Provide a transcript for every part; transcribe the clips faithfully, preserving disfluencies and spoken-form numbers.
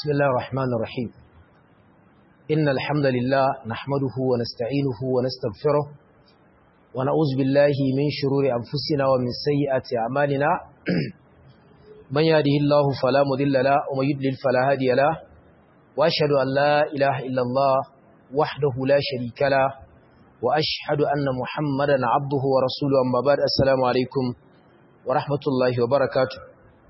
بسم الله الرحمن الرحيم إن الحمد لله نحمده ونستعينه ونستغفره ونعوذ بالله من شرور أنفسنا ومن سيئات أعمالنا من يهده الله فلا مضل له ومن يضلل فلا هادي له وأشهد أن لا إله إلا الله وحده لا شريك له وأشهد أن محمدا عبده ورسوله أما بعد السلام عليكم ورحمة الله وبركاته.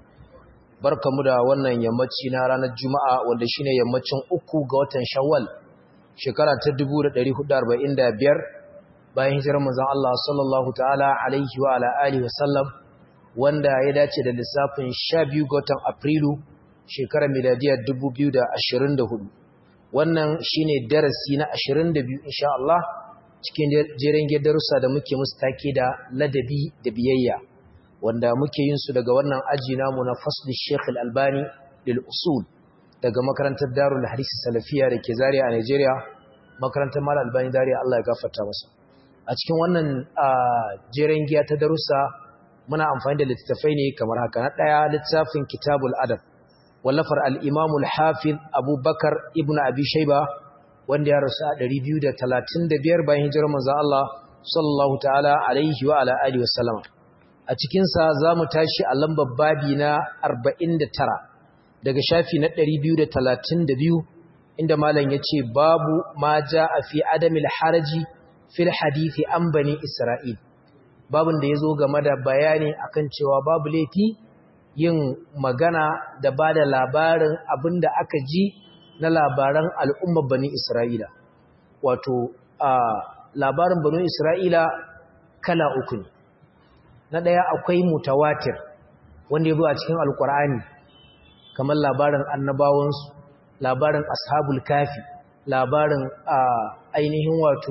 Barkamu da wannan yammaci na ranar Juma'a wanda shine yammacin uku ga watan Shawwal shekara ta dubu da ɗari hudu da arba'in da biyar bayan hijirar manzon Allah sallallahu ta'ala alaihi wa ala alihi wa sallam wanda ya dace da lissafin sha biyu ga watan Afrilu shekarar miladiyar dubu biyu da ashirin da hudu. Wannan shine darasi na ashirin da biyu insha Allah cikin jerin darussa da muke musu take da ladabi da biyayya wanda muke yin su daga wannan aji namu na fasli Sheikh Al-Albani lil usul daga makarantar Darul Hadith Salafiya da ke Zaria a Nigeria, makarantar Mal Albani Zaria, Allah ya gafarta masa. A cikin wannan jeren giya ta darussa muna amfani da littattafai ne kamar haka. Na daya littafin Kitabul Adab wallafar al-Imam al-Hafiz Abu Bakar ibn Abi Shayba wanda ya rasu a ɗari biyu da talatin da biyar bayan hijirar manzon Allah sallallahu ta'ala alaihi wa ala alihi wa sallam. A cikinsa za mu tashi a lambar babi na arba'in da tara daga shafi na ɗari biyu da talatin da biyu inda malam ya ce babu ma ja a fi adamil haraji fil hadithi an bani Isra'il. Babin da ya zo game da bayani akan cewa babu laifi yin magana da ba da labarin abin da aka ji na labaran al'ummar bani Isra'ila. Wato, labarin bani Isra'ila kala uku ne. Na ɗaya akwai mutawatir wanda ya zo a cikin alkur'ani kamar labarin annabawansu, labarin ashabul kafi, labarin ainihin wato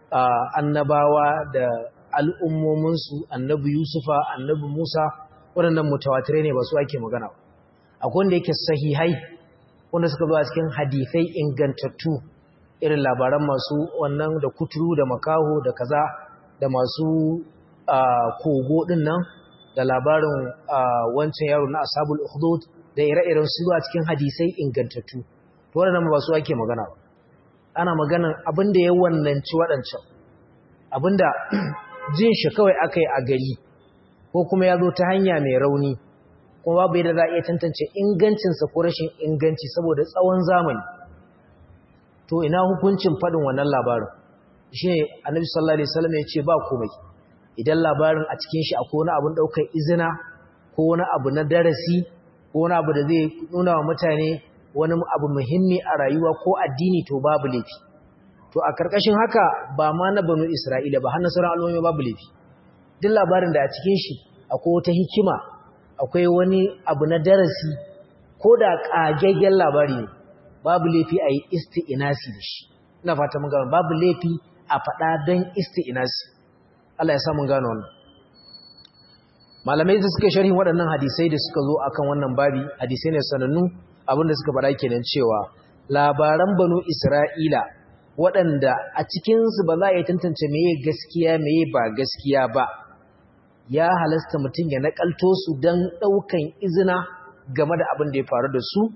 annabawa da al'ummominsu, annabi yusufa, annabi musa, waɗannan mutawatirai ne ba su ake magana. Akwai wanda yake sahihai wanda suka zo a cikin hadithai ingantattu irin labaran masu wannan da kuturu da makaho da kaza da masu Uh, kogo din nan da labarin uh, wancan yaro na ashabul ukhdud da ire-iren su a cikin hadisai ingantattu to wannan ba su ake magana ba. Ana maganan abinda ya wannanci wadancan abinda jin shi kawai akai a gari ko kuma ya zo ta hanya mai rauni kuma babu yadda za a iya tantance ingancin sa ko rashin inganci saboda tsawon zamani. To ina hukuncin fadin wannan labarin? Shine Annabi sallallahu alaihi wasallam ya ce ba komai idan labarin a cikin shi akwai wani abun daukar izina ko wani abu na darasi ko wani abu da zai nuna wa mutane wani abu muhimmi a rayuwa ko addini to babu laifi. To a karkashin haka ba ma na banu Isra'ila ba har na sauran al'ummomi babu laifi. Duk labarin da a cikin shi akwai wata hikima, akwai wani abu na darasi ko da kagaggen labari ne babu laifi a yi isti'inasi da shi. Ina fata mun gano babu laifi a faɗa don isti'inasi. Allah ya samu gano wannan. Malamai da suka sharhin waɗannan hadisai da suka zo akan wannan babi, hadisai ne sanannu abinda suka faɗa kenan cewa labaran banu Isra'ila waɗanda a cikin su ba za a yi tantance meye gaskiya meye ba gaskiya ba, ya halasta mutum ya nakalto su dan ɗaukan izina game da abin da ya faru da su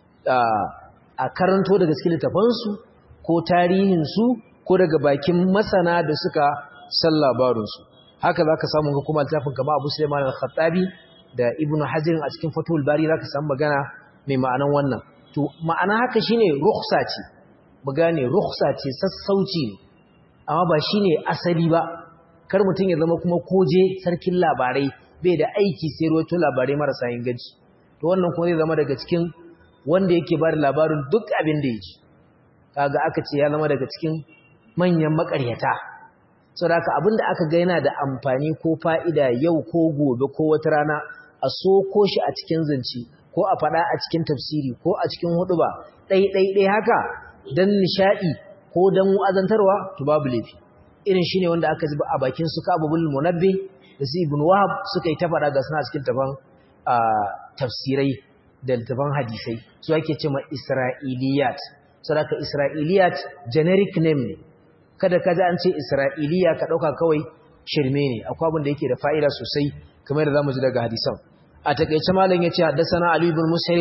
a karanto daga cikin littafansu ko tarihinsu ko daga bakin masana da suka san labarinsu. Haka za ka samu kuma littafin kama Abu Sulaiman al-Khattabi da Ibn Hajar a cikin Fathul Bari za ka samu magana mai ma'anan wannan. To ma'ana haka shine rukhsa ce, mu gane rukhsa ce, sassauci ne, amma ba shine asali ba. Kar mutum ya zama kuma koje sarkin labarai bai da aiki sai ruwaito labarai marasa inganci. To wannan kuma zai zama daga cikin wanda yake ba da labarin duk abin da ya ji. Kaga aka ce ya zama daga cikin manyan makaryata. Saboda abinda aka ga yana da amfani ko fa'ida yau ko gobe ko wata rana a soko shi a cikin zance ko a faɗa a cikin tafsiri ko a cikin huɗuba ɗai-ɗai-ɗai haka don nishaɗi ko don wa'azantarwa to babu laifi. Irin shi ne wanda aka zuba a bakin su Ka'abul Munabbi da su Ibn Wahab suka yi ta faɗa ga suna cikin tafan tafsirai da tafan hadisai su ake ce ma Isra'iliyat. Saboda Isra'iliyat generic name ne. Kada ka ji an ce Isra'iliya ka ɗauka kawai shirme ne, akwai abin da yake da fa'ida sosai kamar da za mu ji daga hadisan. A taƙaice malam ya ce haddasana Ali ibn Musairin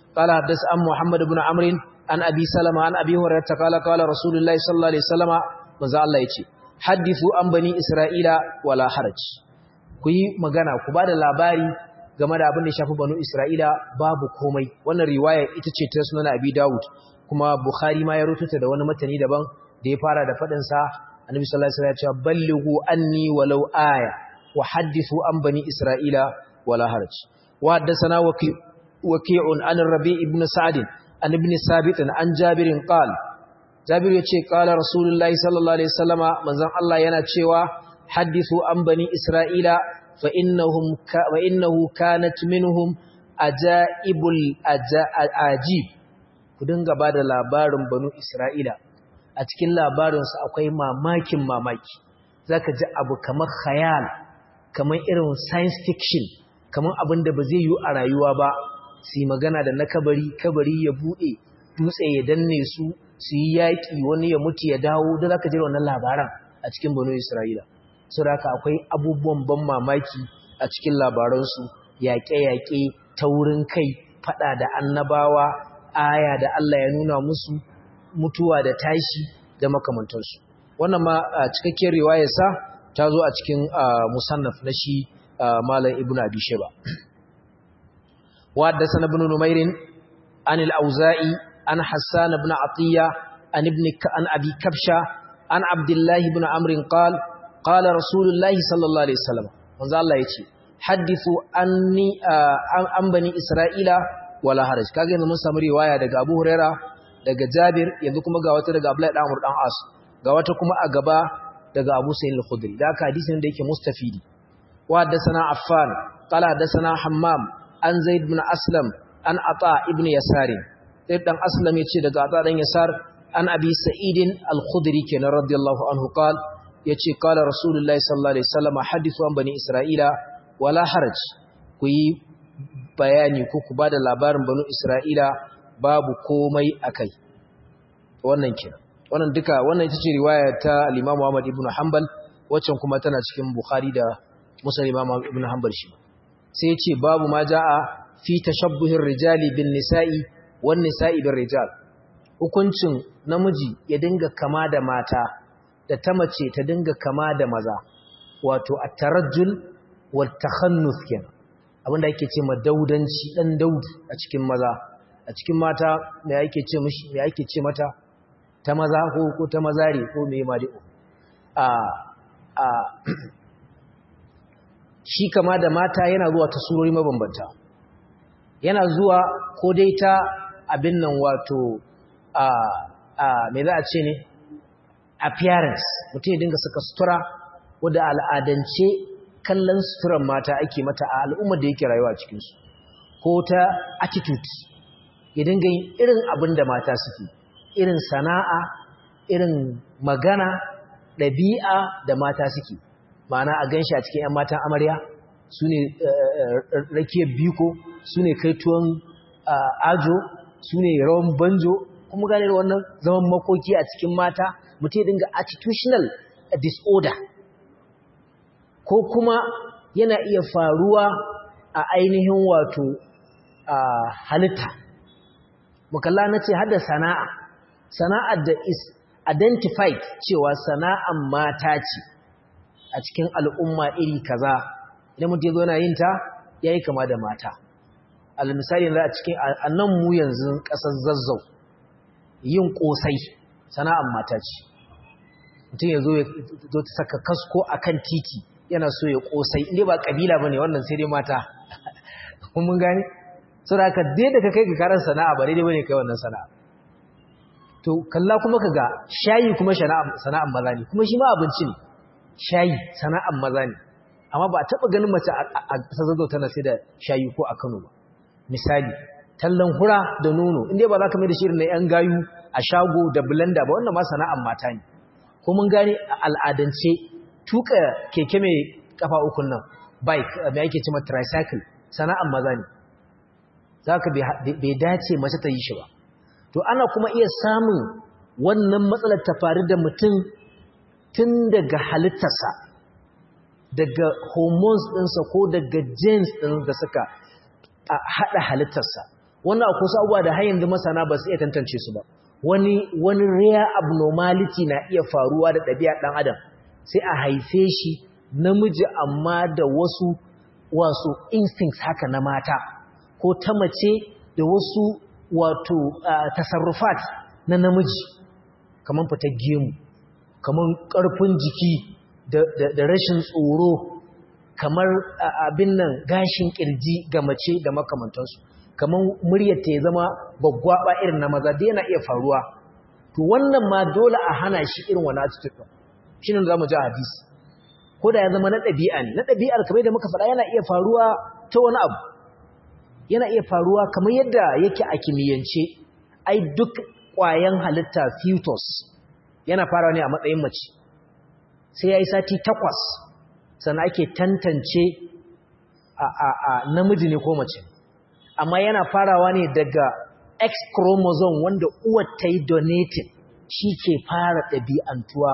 qala haddath an Muhammad ibn Amr an Abi Salama an Abi Hurairah qala qala Rasulullahi sallallahu alaihi wasallama manzo Allah yace hadithu an bani Isra'ila wala haraj ku yi magana ku bada labari game da abin da shafi banu Isra'ila babu komai wannan riwaya ita ce ta sunan Abi Dawud kuma Bukhari ma ya rututa da wani matani daban da ya fara da fadin sa Annabi sallallahu alaihi wasallam ya ce ballighu anni walau aya wa hadithu an bani Isra'ila wala haraj wa haddathana waqi' waqi'un an Rabi' ibn Sa'd an ibn Sabit an Jabir qala Jabir yace qala Rasulullahi sallallahu alaihi wasallama manzon Allah yana cewa hadithu an bani Isra'ila fa innahum wa innahu kanat minhum ajaibul ajib ku dinga bada labarin banu Isra'ila a cikin labarinsu akwai mamakin mamaki zaka ji abu kamar khayal kamar irin science fiction kamar abin da ba zai yi a rayuwa ba su magana da na kabari kabari ya bude dutse ya danne su su yi yaki wani ya mutu ya dawo da zaka ji wannan labaran a cikin banu Isra'ila saboda haka akwai abubuwan ban mamaki a cikin labaransu yaƙe-yaƙe taurin kai fada da annabawa aya da Allah ya nuna musu mutuwa da tashi da makamantansu wannan ma cikakkiyar riwayarsa ta zo a cikin musannaf na shi malam ibnu abi shayba wa haddathana ibn numair an al-auza'i an hassan ibn atiya an ibn an abi kabsha an abdullah ibn amr qala qala rasulullah sallallahu alaihi wasallam manzo Allah yace hadithu anni an bani isra'ila wala haraj kage yanzu mun samu riwaya daga Abu Huraira daga Jabir yanzu kuma ga wata daga Abdullah dan Amr dan As ga wata kuma a gaba daga Abu Sa'id al-Khudri da haka hadisin da yake mustafidi wa haddathana Affan qala haddathana Hammam an Zaid ibn Aslam an Ata ibn Yasar Zaid dan Aslam yace daga Ata dan Yasar an Abi Sa'id al-Khudri kenan radiyallahu anhu qala yace qala Rasulullahi sallallahu alaihi wasallam hadithu an bani Isra'ila wala haraj ku yi bayani ko ku bada labarin banu Isra'ila babu komai akai wannan kira wannan duka wannan ita ce riwaya ta al-Imam Ahmad ibn Hanbal waccan kuma tana cikin Bukhari da Muslim Imam ibn Hanbal shi sai yace babu ma jaa fi tashabbuhir rijali bin nisa'i wan nisa'i bir rijal hukuncin namiji ya dinga kama da mata da ta mace ta dinga kama da maza wato at-tarajjul wal takhannuth kenan abinda yake ce ma daudanci dan daudu a cikin maza a cikin mata me yake ce mishi me yake ce mata ta maza ko ko ta mazari ko me ma dai a a shi kama da mata yana zuwa ta surori mabambanta yana zuwa ko dai ta abin nan wato a a me za a ce ne appearance mutum ya dinga saka sutura wanda al'adance kallon suturan mata ake mata a al'ummar da yake rayuwa cikinsu ko ta attitude ya dinga yin irin abin da mata suke irin sana'a irin magana ɗabi'a da mata suke ma'ana a ganshi a cikin 'yan matan amarya su ne rakiyar biko su ne kai tuwon ajo su ne rawan banjo kuma gane da wannan zaman makoki a cikin mata mutum ya dinga attitudinal disorder ko kuma yana iya faruwa a ainihin wato halitta mukalla na ce hada sana'a sana'ar da is identified cewa sana'an mata ce a cikin al'umma iri kaza idan mutum yazo yana yin ta yayi kama da mata al misali yanzu a cikin annan mu yanzu kasar Zazzau yin kosai sana'an mata ce mutum yazo ya zo ta saka kasko akan titi yana so ya kosai inda ba kabila bane wannan sai dai mata kun mun gane saboda ka dai da kai ka karan sana'a ba dai bane kai wannan sana'a to kalla kuma kaga shayi kuma sana'a sana'an maza ne kuma shi ma abinci ne shayi sana'an maza ne amma ba a taba ganin mace a Zazzau tana sai da shayi ko a Kano ba misali tallan hura da nono inda ba za ka mai da shirin na yan gayu a shago da blender ba wannan ma sana'an mata ne ko mun gane al'adance tuka keke mai kafa ukun nan bike mai ake cewa tricycle sana'an maza ne zaka bai dace mace ta yi shi ba to ana kuma iya samun wannan matsalar ta faru da mutum tun daga halittarsa daga hormones ɗinsa ko daga genes ɗin da suka haɗa halittarsa wannan akwai wasu abubuwa da har yanzu masana ba su iya tantance su ba wani wani rare abnormality na iya faruwa da ɗabi'a ɗan adam sai a haife shi namiji amma da wasu wasu instincts haka na mata ko ta mace da wasu wato tasarrufat na namiji kamar fitar gemu kamar ƙarfin jiki da rashin tsoro kamar abin nan gashin kirji ga mace da makamantansu kamar muryar ta ya zama gwaggwaba irin na maza da yana iya faruwa to wannan ma dole a hana shi irin wani attitude shi ne za mu ji hadisi ko da ya zama na ɗabi'a ne na ɗabi'ar kamar da muka faɗa yana iya faruwa ta wani abu yana iya faruwa kamar yadda yake a kimiyyance ai duk ƙwayan halitta fetus yana farawa ne a matsayin mace sai ya yi sati takwas sannan ake tantance a, a, a namiji ne ko mace amma yana farawa ne daga X chromosome wanda uwar ta yi donated shi ke fara ɗabi'antuwa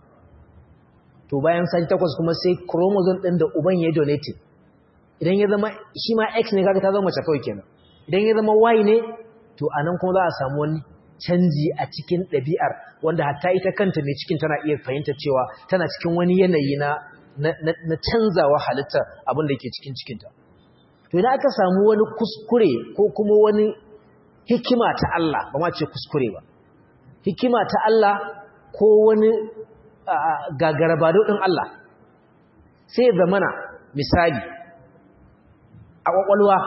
to bayan sati takwas kuma sai chromosome ɗin da uban ya yi donated idan ya zama shi ma X ne kaga ta zama mace kawai kenan idan ya zama Y ne to anan kuma za a samu wani canji a cikin ɗabi'ar wanda hatta ita kanta mai cikin tana iya fahimta cewa tana cikin wani yanayi na na canzawa halitta abin da ke cikin cikinta to idan aka samu wani kuskure ko kuma wani hikima ta Allah ba ma ce kuskure ba hikima ta Allah ko wani gagarabado din Allah sai zamana misali a kwakwalwa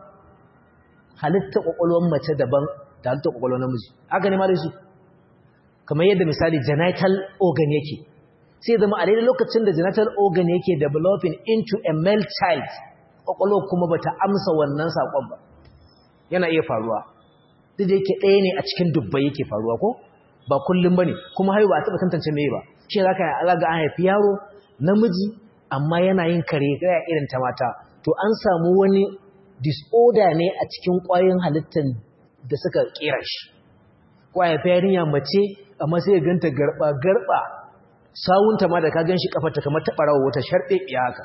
halitta kwakwalwar mace daban da halitta kwakwalwar namiji haka ne ma dai su kamar yadda misali genital organ yake sai zama a daidai lokacin da genital organ yake developing into a male child kwakwalwar kuma bata amsa wannan sakon ba yana iya faruwa duk da yake ɗaya ne a cikin dubbai yake faruwa ko ba kullum bane kuma haihu ba a taɓa tantance me ba shi zaka yi ga an haifi yaro namiji amma yana yin kare kaya irin ta mata to an samu wani disorder ne a cikin ƙwayoyin halittar da suka kera shi ko a haifi yarinya mace amma sai ya ganta garba garba sawunta ma da ka ganshi kafarta kamar ta barawa wata sharbe haka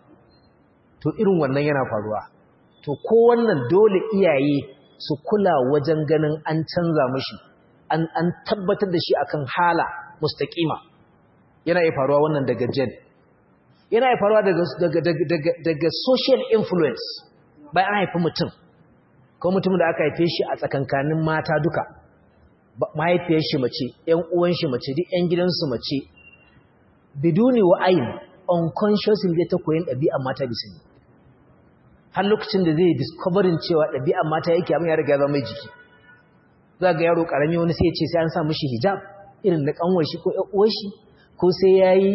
to irin wannan yana faruwa to ko wannan dole iyaye su kula wajen ganin an canza mishi an an tabbatar da shi akan hala mustaqima yana iya faruwa wannan daga gen yana iya faruwa daga daga daga daga social influence bayan an haifi mutum ko mutumin da aka haife shi a tsakankanin mata duka mahaifiyar shi mace ƴan uwan shi mace duk ƴan gidansu mace biduni wa'ayin unconsciously zai ta koyin ɗabi'ar mata bisa ne har lokacin da zai discovering cewa ɗabi'ar mata yake abin ya riga ya zama mai jiki za ga yaro ƙarami wani sai ya ce sai an sa mishi hijab irin na ƙanwar shi ko ƴan uwar shi ko sai yayi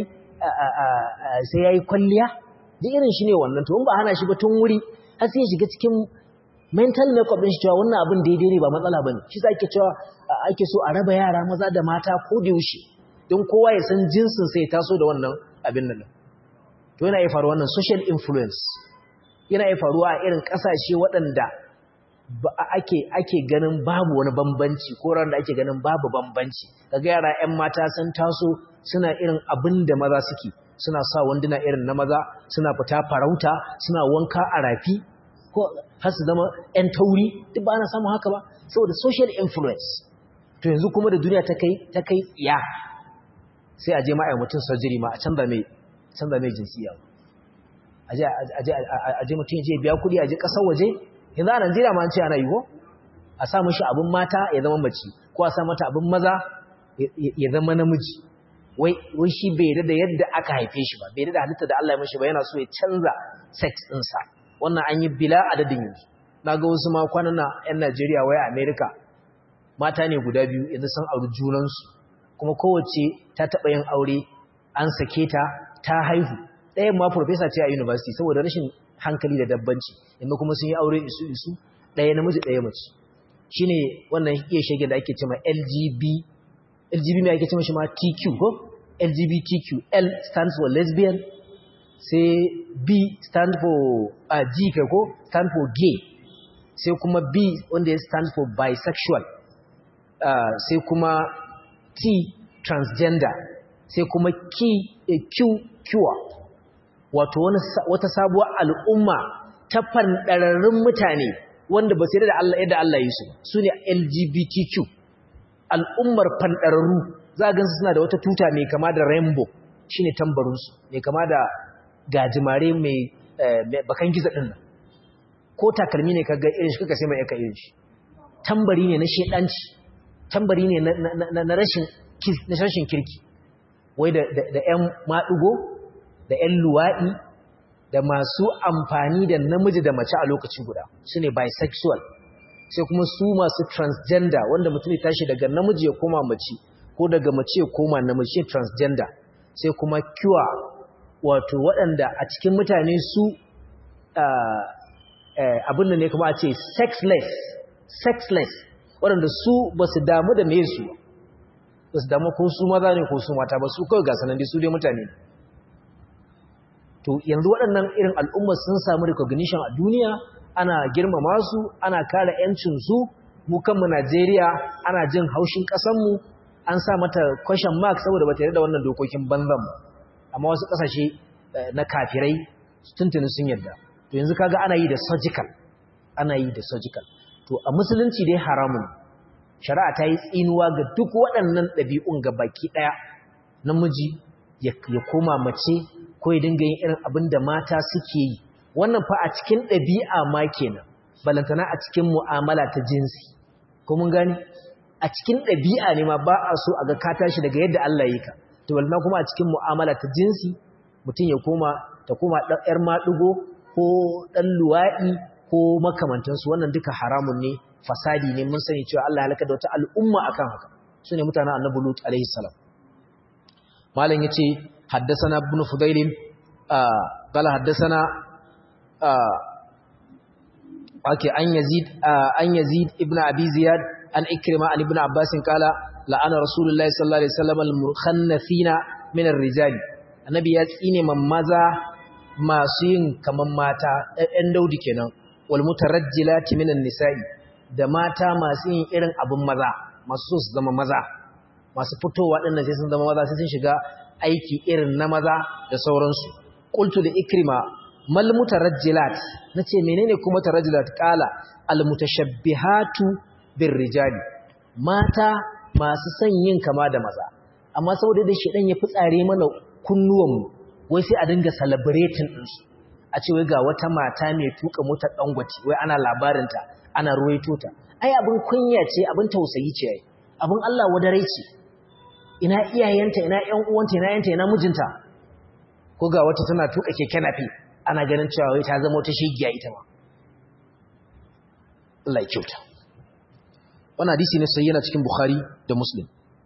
sai yayi kwalliya duk irin shi ne wannan to in ba hana shi ba tun wuri har sai ya shiga cikin mental makeup din shi cewa wannan abin daidai ne ba matsala bane shi sai ake cewa ake so a raba yara maza da mata ko da yaushe don kowa ya san jinsin sai taso da wannan abin nan to yana iya faruwa wannan social influence yana iya faruwa a irin kasashe waɗanda ake ake ganin babu wani bambanci ko ran da ake ganin babu bambanci kaga yara ƴan mata sun taso suna irin abin da maza suke suna sa wanduna irin na maza suna fita farauta suna wanka a rafi ko har su zama ƴan tauri duk ba ana samun haka ba saboda social influence to yanzu kuma da duniya ta kai ta kai tsiya sai a je ma a mutum surgery ma a canza mai canza mai jinsiya a je a je mutum ya je biya kuɗi a je ƙasar waje yanzu a Najeriya ma an ce ana yi ko a sa mishi abin mata ya zama mace ko a sa mata abin maza ya zama namiji wai wai shi bai yarda da yadda aka haife shi ba bai yarda da halitta da Allah ya mishi ba yana so ya canza sex ɗinsa wannan an yi bila adadin yanzu na ga wasu ma kwanan na 'yan Najeriya wai a America mata ne guda biyu yanzu sun auri junansu kuma kowace ta taɓa yin aure an sake ta ta haihu ɗayan ma professor ce a university saboda rashin hankali da dabbanci yanzu kuma sun yi aure isu isu ɗaya namiji ɗaya mace shine wannan iya shege da ake cewa L G B L G B mai ake cewa shi ma T Q ko L G B T Q L stands for lesbian sai B stand for uh, G kai ko stand for gay sai kuma B wanda ya stand for bisexual uh, sai kuma T transgender sai kuma Q, uh, Q cure wato wani wata sabuwar al'umma ta fandararrun mutane wanda ba sai da Allah yadda Allah ya yi su sune L G B T Q al'ummar fandararru za ga suna da wata tuta mai kama da rainbow shine tambarin su mai kama da gajimare mai bakan giza din nan ko takalmi ne kaga irin shi kaga sai mai aka irin shi tambari ne na shedanci tambari ne na rashin na rashin kirki wai da da ƴan madugo da ƴan luwadi da masu amfani da namiji da mace a lokaci guda sune bisexual sai kuma su masu transgender wanda mutum ya tashi daga namiji ya koma mace ko daga mace ya koma namiji transgender sai kuma cure wato waɗanda a cikin mutane su abin da ne kuma a ce sexless sexless waɗanda su ba su damu da mai su ba su damu ko su maza ne ko su mata ba su kawai gasanan dai su dai mutane to yanzu waɗannan irin al'ummar sun samu recognition a duniya ana girmama su ana kare yancin su mu kanmu Najeriya ana jin haushin ƙasarmu an sa mata question mark saboda ba ta yarda da wannan dokokin banzan amma wasu ƙasashe na kafirai tuntuni sun yarda to yanzu kaga ana yi da surgical ana yi da surgical to a musulunci dai haramun shari'a ta yi tsinuwa ga duk waɗannan ɗabi'un ga baki ɗaya namiji ya koma mace ko ya dinga yin irin abin da mata suke yi wannan fa a cikin ɗabi'a ma kenan balantana a cikin mu'amala ta jinsi ko mun gani a cikin ɗabi'a ne ma ba a so a ga ka tashi daga yadda Allah ya yi ka to balantana kuma a cikin mu'amala ta jinsi mutum ya koma ta koma ɗan maɗigo ko ɗan luwaɗi ko makamantansu wannan duka haramun ne fasadi ne mun sani cewa Allah ya halaka da wata al'umma akan haka su ne mutanen annabi Lut alaihi salam malam yace haddathana ibn fudail qala haddathana ake an yazid an yazid ibn abi ziyad an ikrima an ibn abbas qala la'ana rasulullahi sallallahu alaihi wasallam al-mukhannathina min ar-rijal annabi ya tsine man maza masu yin kaman mata ɗan daudi kenan wal mutarajjilati min an-nisa'i da mata masu yin irin abin maza masu so su zama maza masu fitowa dinnan sai sun zama maza sai sun shiga aiki irin na maza da sauransu qultu da ikrima mal mutarajjilat nace menene kuma mutarajjilat qala al mutashabbihatu bir rijali mata masu son yin kama da maza amma saboda da shedan ya fitsare mana kunnuwan mu wai sai a dinga celebrating din su a ce wai ga wata mata mai tuka motar dangwaci wai ana labarinta ana ruwaito ta ai abin kunya ce abin tausayi ce ai abin Allah wadare ce ina iyayenta ina ƴan uwanta ina yanta ina mijinta ko ga wata tana tuka keke nafi ana ganin cewa wai ta zama wata shigiya ita ma Allah ya kyauta wannan hadisi ne sai yana cikin Bukhari da Muslim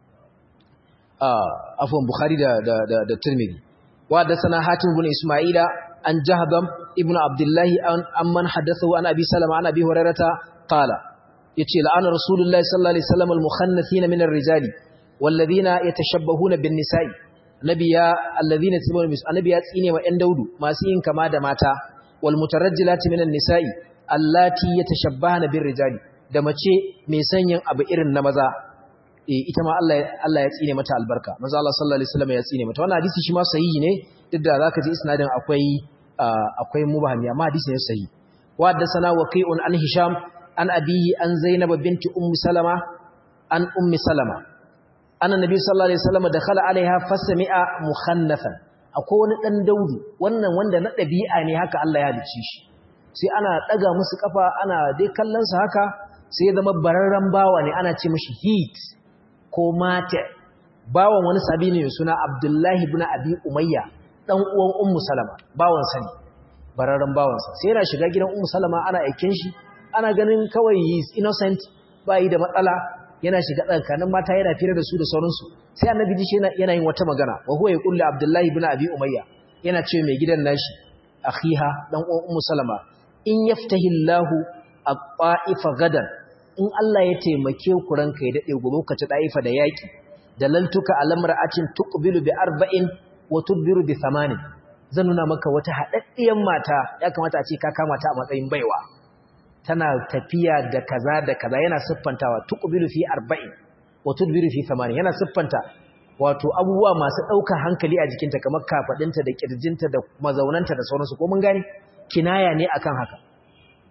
ah afwan Bukhari da da da, da Tirmidhi wa da sana Hatim ibn Isma'ila an Jahdam ibn Abdullah an amman hadathahu an Abi Salama an Abi Hurairah qala yace la'ana Rasulullahi sallallahu alaihi wasallam al-mukhannathina min ar-rijali والذين يتشبهون بالنساء نبيا الذين يتشبهون بالنساء نبيا tsine wa ƴan daudu masu yin kama da mata wal mutarajjilati minan nisa'i allati yatashabbahna bir rijali da mace mai sanyin abu irin na maza eh ita ma Allah Allah ya tsine mata albarka manzo Allah sallallahu alaihi wasallam ya tsine mata wannan hadisi shi ma sahihi ne duk da zaka ji isnadin akwai akwai mubahami amma hadisi ne sahihi wa haddathana waqi'un an hisham an abihi an zainab binti ummi salama an ummi salama annan nabi sallallahu alaihi wasallam dakhala alaiha fasami'a mukhannathan akwai wani dan daudi wannan wanda na dabi'a ne haka Allah ya dace shi sai ana daga musu kafa ana dai kallon sa haka sai ya zama bararran bawa ne ana ce mishi hit ko mate bawan wani sabi ne suna Abdullah ibn Abi Umayya dan uwan Ummu Salama bawan sa ne bararran bawan sa sai yana shiga gidan Ummu Salama ana aikin shi ana ganin kawai is innocent bai da matsala yana shiga tsakanin mata yana fira da su da sauransu sai annabi ji shi yana yin wata magana wa huwa yaqulu Abdullahi ibn Abi Umayya yana ce mai gidan nashi akhiha dan uwan Ummu Salama in yaftahillahu at-ta'ifa gadan in Allah ya taimake ku ranka ya dade gobe ka ci da'ifa da yaki dalaltuka alamra'atin tuqbilu bi arba'in wa tudbiru bi thamanin zan nuna maka wata hadaddiyan mata ya kamata a ce ka kama ta a matsayin baiwa tana tafiya da kaza da kaza yana siffantawa tuqbilu fi arba'in wa tudbiru fi thamanin yana siffanta wato abubuwa masu daukar hankali a jikinta kamar kafadinta da kirjinta da mazaunanta da sauransu ko mun gane kinaya ne akan haka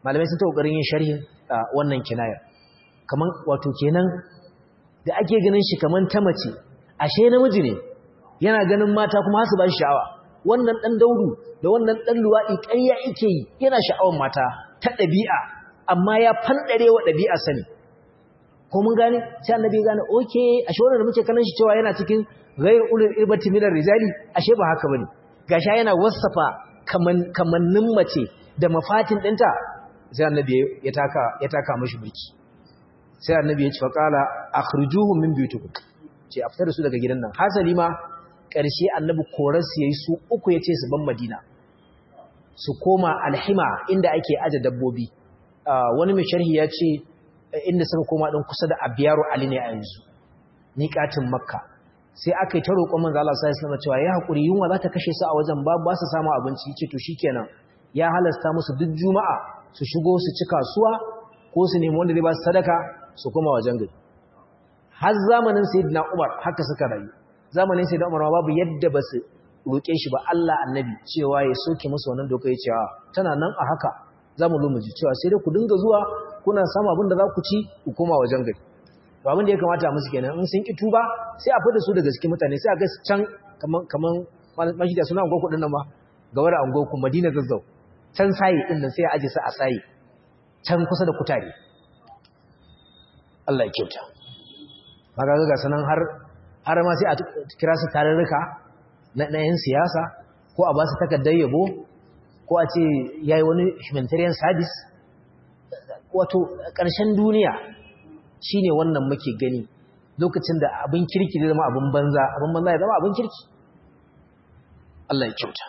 malamai sun ta kokarin yin sharhin wannan kinayar kaman wato kenan da ake ganin shi kaman ta mace ashe namiji ne yana ganin mata kuma har su ba shi sha'awa wannan dan daudu da wannan dan luwadi ƙarya yake yi yana sha'awar mata ta dabi'a amma ya fandare wa dabi'a sani ko mun gane sai annabi ya gane okay ashe wannan da muke kallon shi cewa yana cikin ghayr ulul irbati minar rijali ashe ba haka bane gasha yana wasafa kaman kamannin mace da mafatin dinta sai annabi ya taka ya taka mishi burki sai annabi ya ce fa qala akhrijuhum min buyutikum ce a fitar da su daga gidan nan hasali ma ƙarshe annabi korarsu yayi su uku yace su ban Madina su koma alhima inda ake aje dabbobi wani mai sharhi ya ce inda suka koma din kusa da Abiyaru Ali ne a yanzu miƙatin Makka sai aka yi ta roƙon manzo Allah sallallahu alaihi wasallam cewa ya hakuri yunwa za ta kashe su a wajen babu ba su samu abinci yace to shikenan ya halasta musu duk juma'a su shigo su ci kasuwa ko su nemi wanda zai ba su sadaka su koma wajen gari har zamanin sayyidina Umar haka suka rayu zamanin sayyidina Umar babu yadda ba su roƙe shi ba Allah annabi cewa ya soke musu wannan doka ya cewa tana nan a haka zamu zo mu ji cewa sai dai ku dinga zuwa kuna samu abin da za ku ci ku koma wajen gari to abin da ya kamata musu kenan in sun ki tuba sai a fada su daga cikin mutane sai a ga can kaman kaman mashi da suna angon kudin nan ma gawar angon ku Madina Zazzau can sai din nan sai a aje su a sai can kusa da kutare Allah ya kyauta maka ga sanan har har ma sai a kira su tarurruka na yan siyasa ko a ba su takardar yabo ko a ce yayi wani humanitarian service wato ƙarshen duniya shine wannan muke gani lokacin da abin kirki zai zama abin banza abin banza ya zama abin kirki Allah ya kyauta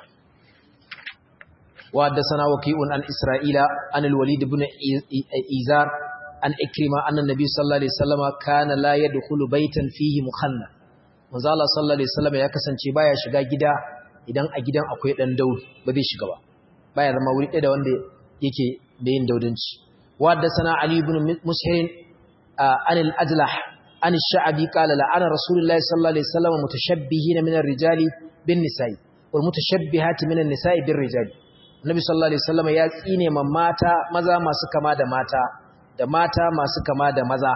wa haddathana waqi'un an isra'ila an al-walid ibn izar an ikrima anna nabiy sallallahu alaihi wasallam kana la yadkhulu baytan fihi mukhanna manzo Allah sallallahu alaihi wasallam ya kasance baya shiga gida idan a gidan akwai dan daudi ba zai shiga ba baya zama wuri ɗaya da wanda yake da yin daudinci wa haddathana ali ibn mushir an al-ajlah an ash-sha'bi qala la'ana rasulullahi sallallahu alaihi wasallam mutashabbihina min ar-rijali bin nisa'i wal mutashabbihati min an-nisa'i bir rijali nabi sallallahu alaihi wasallam ya tsine ma mata maza masu kama da mata da mata masu kama da maza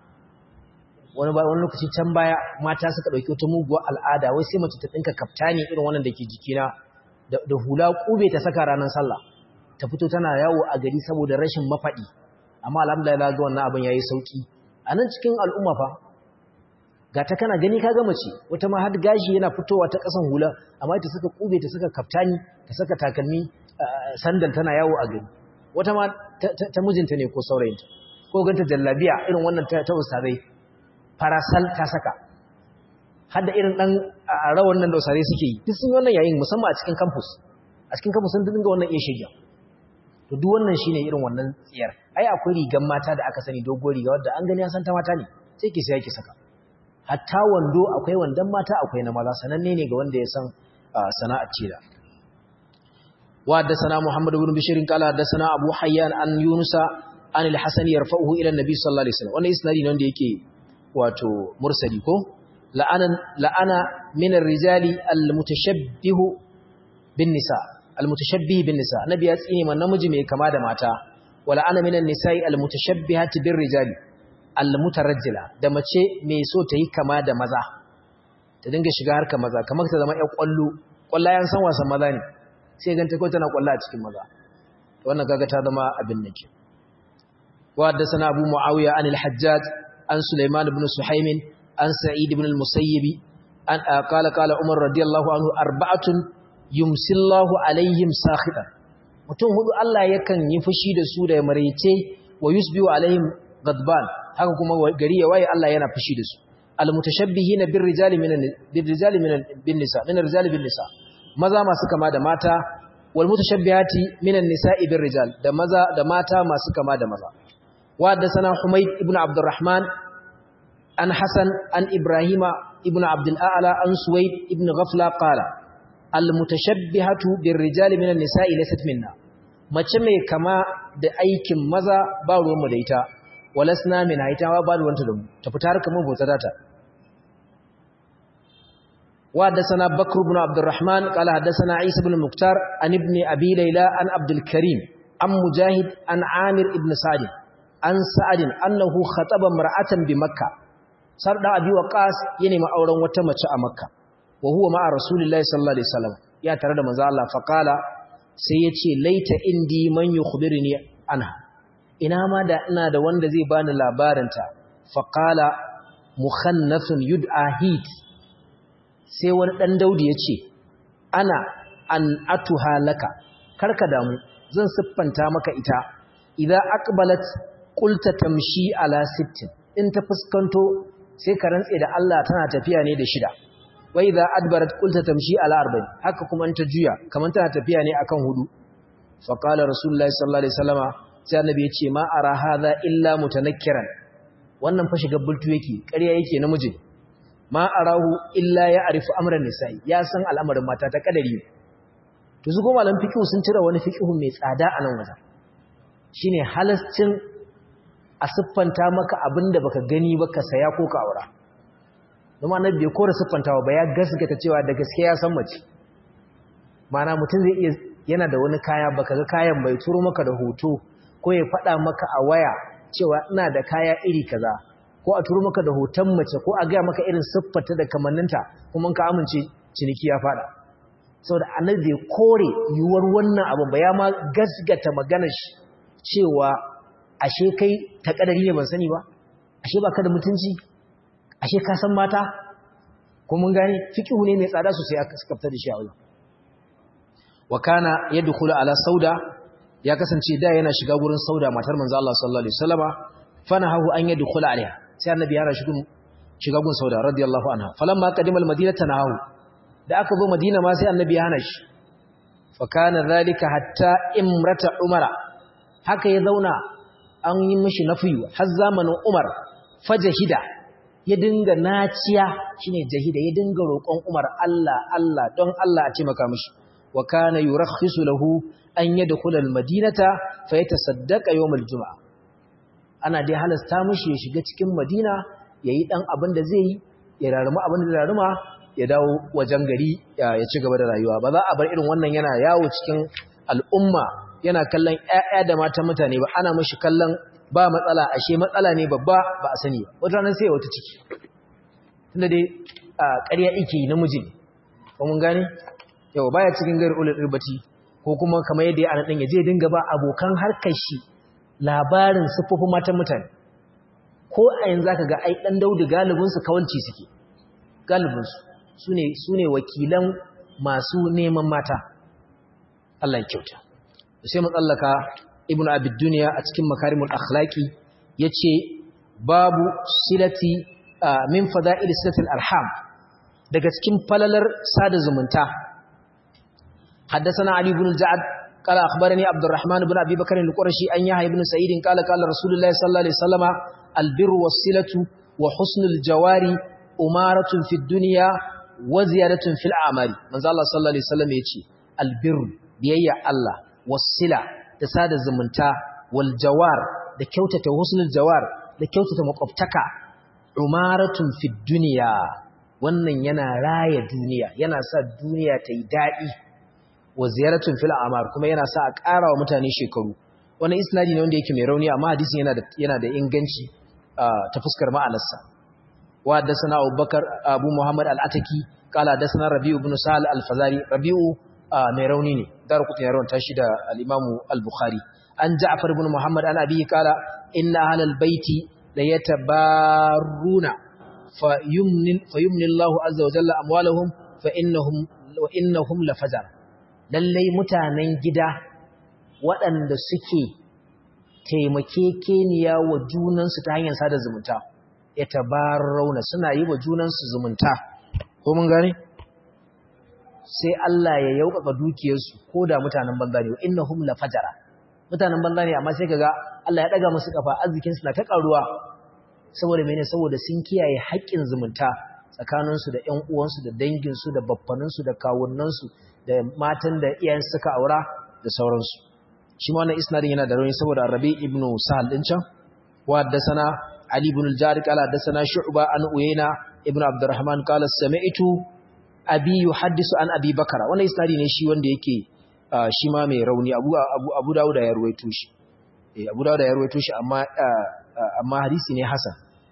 wani wani lokaci can baya mata suka dauki wata muguwar al'ada wai sai mace ta dinka kaftani irin wannan dake jikina da, da hula kube ta saka ranar sallah ta fito tana yawo a gari saboda rashin mafadi amma alhamdulillah ga wannan abin yayi sauki anan cikin al'umma fa ga ta kana gani kaga mace wata ma har gashi yana fitowa ta kasan hula amma ita suka kube ta saka kaftani ta saka takalmi sandal tana yawo a gari wata ma ta mijinta ne ko saurayinta ko ganta jallabiya irin wannan ta ustazai farasal ta saka har da irin dan rawan nan da ustazai suke yi duk sun wannan yayin musamman a cikin campus a cikin campus sun dinga wannan iya shege to duk wannan shine irin wannan tsiyar ai akwai rigan mata da aka sani dogon riga wanda an gani an san ta mata ne sai ki sai ki saka hatta wando akwai wandan mata akwai na maza sananne ne ga wanda ya san sana'ar cira wa haddathana Muhammad ibn Bishr qala haddathana Abu Hayyan an Yunus an al-Hasan yarfa'uhu ila an-nabi sallallahu alaihi wasallam wannan isnadi ne wanda yake wato mursali ko la'ana la'ana min ar-rijali al-mutashabbihu bin nisa al-mutashabbih bin nisa nabi ya tsine man namiji mai kama da mata wala ana min an-nisa'i al-mutashabbihati bir rijali al-mutarajjila da mace mai so ta yi kama da maza ta dinga shiga harkar maza kamar ta zama ƴan kwallo kwallayan san wasan maza ne sai ganta ko tana kwalla a cikin maza wannan kaga ta zama abin nake wa haddathana abu muawiya an al-hajjaj an sulaiman ibn suhaym an sa'id ibn al-musayyib an qala qala umar radiyallahu anhu arba'atun yumsillahu alaihim sakhitan mutum hudu Allah yakan yi fushi da su da maraice wa yusbihu alaihim gadban haka kuma gari ya waye Allah yana fushi da su al-mutashabbihina bir rijali min bir rijali min bin nisa min rijali bin nisa maza masu kama da mata wal mutashabbihati minan nisa'i bir rijal da maza da mata masu kama da maza wa haddathana Humayd ibn Abdurrahman an Hasan an Ibrahima ibn Abdul A'la an Suwayd ibn Ghafla qala al mutashabbihatu bir rijali minan nisa'i laysat minna mace mai kama da aikin maza ba ruwan mu da ita walasna min ita ba ruwanta da mu ta fita harkar mu bauta data وحدثنا بكر بن عبد الرحمن قال حدثنا عيسى بن المختار عن ابن أبي ليلى عن عبد الكريم an Mujahid an Amir ibn Sa'd an Sa'd annahu khataba mar'atan bi Makkah sarda Abi Waqqas ya nemi auren wata mace a Makka wa huwa ma'a Rasulillahi sallallahu alaihi wasallam ya tare da manzo Allah fa qala sai yace laita indi man yukhbirni anha ina ma da ina da wanda zai bani labarinta fa qala mukhannathun yud'a hit sai wani dan Daudi yace ana an atuha laka karka damu zan siffanta maka ita idza aqbalat qulta tamshi ala sittin in ta fuskanto sai ka rantse da Allah tana tafiya ne da shida wa idza adbarat qulta tamshi ala arba'in haka kuma in ta juya kaman tana tafiya ne akan hudu fa qala rasulullahi sallallahu alaihi wasallama sai annabi ya ce ma ara hadha illa mutanakkiran wannan fa shiga bultu yake ƙarya yake namiji ma arahu illa ya arifu amran nisa'i ya san al'amarin mata ta kadari to su goma lan fiqhu sun cire wani fiqhu mai tsada a nan wajen shine halascin a siffanta maka abinda baka gani ba ka saya ko ka aura kuma annabi bai kora siffantawa ba ya gasgata cewa da gaskiya ya san mace mana mutum zai iya yana da wani kaya baka ga kayan bai turo maka da hoto ko ya faɗa maka a waya cewa ina da kaya iri kaza ko a turo maka da hoton mace ko a ga maka irin siffarta da kamanninta kuma ka amince ciniki ya faɗa saboda annabi bai kore yuwar wannan abu ba ya ma gasgata maganar shi cewa ashe kai ta kadari ne ban sani ba ashe baka da mutunci ashe ka san mata ko mun gane fiqhu ne mai tsada sosai aka kafta da shi a wajen wa kana yadkhulu ala sauda ya kasance da yana shiga gurin sauda matar manzo Allah sallallahu alaihi wasallama fanahu an yadkhula alaiha sai annabi ya rashi gun shiga gun sauda radiyallahu anha falamma qadimal madinata nahu da aka zo madina ma sai annabi ya hana shi fa kana zalika hatta imrata umara haka ya zauna an yi mishi nafiyu har zamanin Umar fajahida ya dinga naciya shine jahida ya dinga roƙon Umar Allah Allah don Allah a taimaka mishi wa kana yurakhisu lahu an yadkhula almadinata fayatasaddaqa yawm aljum'a ana dai halasta mishi ya shiga cikin Madina yayi dan abin da zai yi ya raruma abin da raruma ya dawo wajen gari ya ci gaba da rayuwa ba za a bar irin wannan yana yawo cikin al'umma yana kallon ƴaƴa da matan mutane ba ana mishi kallon ba matsala ashe matsala ne babba ba a sani ba wata nan sai wata ciki tunda dai ƙarya yake namiji ne ko mun gane yau baya cikin gari ulul irbati ko kuma kamar yadda ya anadin ya je dinga ba abokan harkar shi labarin sufufin matan mutane ko a yanzu zaka ga ai dan Daudu galibin su kawanci suke galibin su sune sune wakilan masu neman mata Allah ya kyauta sai mu tsallaka ibnu abid dunya a cikin makarimul akhlaqi yace babu silati min fada'il silatil arham daga cikin falalar sada zumunta حدثنا علي بن الجعد قال أخبرني عبد الرحمن بن أبي بكر القرشي أن يحيى بن سعيد قال قال رسول الله صلى الله عليه وسلم البر والصلة وحسن الجوار أمارة في الدنيا وزيادة في الأعمال من الله صلى الله عليه وسلم يقول البر بيئة الله والصلة تساد الزمنتا والجوار لكوتة وحسن الجوار لكوتة مقبتك أمارة في الدنيا wannan yana raya duniya yana sa duniya ta yi daɗi wa ziyaratun fil a'mar kuma yana sa a ƙara wa mutane shekaru wannan isnadi ne wanda yake mai rauni amma hadisin yana da yana da inganci ta fuskar ma'anarsa wa haddathana Abubakar Abu Muhammad al-Ataki qala haddathana Rabi'u ibn Sa'al al-Fazari Rabi'u mai rauni ne darqutni ya rawanta shi da al-Imam al-Bukhari an Ja'far ibn Muhammad an abi qala inna ahlal baiti la yatabarruna fayumnin fayumni Allahu azza wa jalla amwalahum fa innahum wa innahum la fajar lallai mutanen gida waɗanda suke taimakekeniya wa junansu ta hanyar sada zumunta ya tabarrauna suna yi wa junansu zumunta ko mun gane sai Allah ya yaukaka dukiyarsu ko da mutanen banza ne innahum la fajara mutanen banza ne amma sai kaga Allah ya daga musu kafa arzikin su na ta karuwa saboda mene saboda sun kiyaye haƙƙin zumunta tsakaninsu da ƴan uwansu da danginsu da baffaninsu da kawunnansu da matan da iyayen suka aura da sauransu shi ma wannan isnadin yana da rauni saboda Rabi ibn Sa'al din can wa haddathana Ali ibn al-Jari qala haddathana Shu'ba an Uyayna ibn Abdurrahman qala sami'tu abi yuhaddisu an Abi Bakara wannan isnadi ne shi wanda yake shi ma mai rauni Abu Abu Abu Dawud ya ruwaito shi eh Abu Dawud ya ruwaito shi amma amma hadisi ne hasan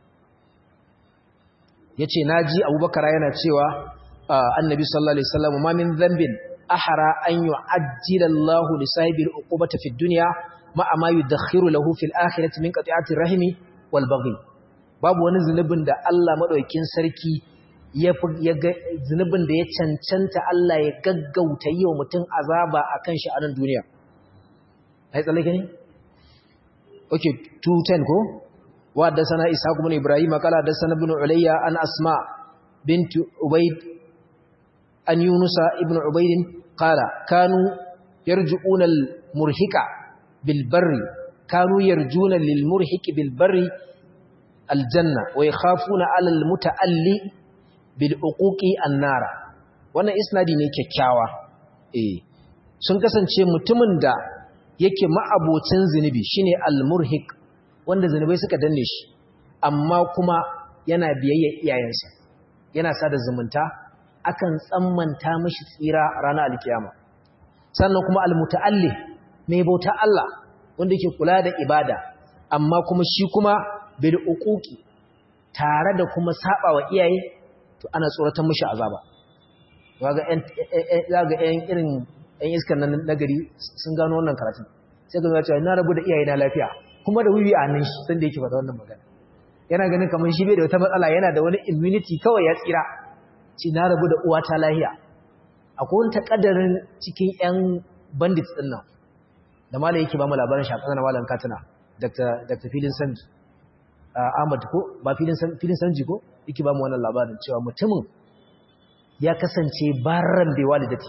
yace naji Abubakar yana cewa annabi sallallahu alaihi wasallam ma min dhanbin ahara an yu'ajjila Allahu li sahibil uqubati fid dunya ma ma yudakhiru lahu fil akhirati min qati'ati rahimi wal baghi babu wani zunubin da Allah madaukakin sarki ya ga zunubin da ya cancanta Allah ya gaggauta yi wa mutum azaba akan shi a nan duniya ai tsallake ne okay two ten ko wa da sana Ishaq ibn Ibrahim qala da sana ibn Ulayya an Asma bint Ubayd an Yunus ibn Ubayd qala kanu yarjuuna al murhika bil barri kanu yarjuna lil murhiki bil barri al janna wa yakhafuna ala al muta'alli bil uquqi annara wannan isnadi ne kyakkyawa eh sun kasance mutumin da yake ma'abocin zinubi shine al-murhiq wanda zinubai suka danne shi amma kuma yana biyayya iyayensa yana sada zumunta akan tsammanta mishi tsira ranar alkiyama sannan kuma al-muta'alli mai bauta Allah wanda yake kula da ibada amma kuma shi kuma bil uquqi tare da kuma sabawa iyaye to ana tsoratar mishi azaba zaga ɗan zaga ɗan irin ɗan iskan nan nagari sun gano wannan karatu sai ga cewa na rabu da iyayena lafiya kuma da wuyi a nan shi san da yake faɗa wannan magana yana ganin kamar shi bai da wata matsala yana da wani immunity kawai ya tsira ci na rabu da uwata lafiya akwai wani takaddarin cikin ƴan bandits din nan da malai yake ba mu labarin shakan na malan katina Dr. Dr. Filin Sanji Ahmad ko ba Filin Filin Sanji ko yake ba mu wannan labarin cewa mutumin ya kasance barran bai walidati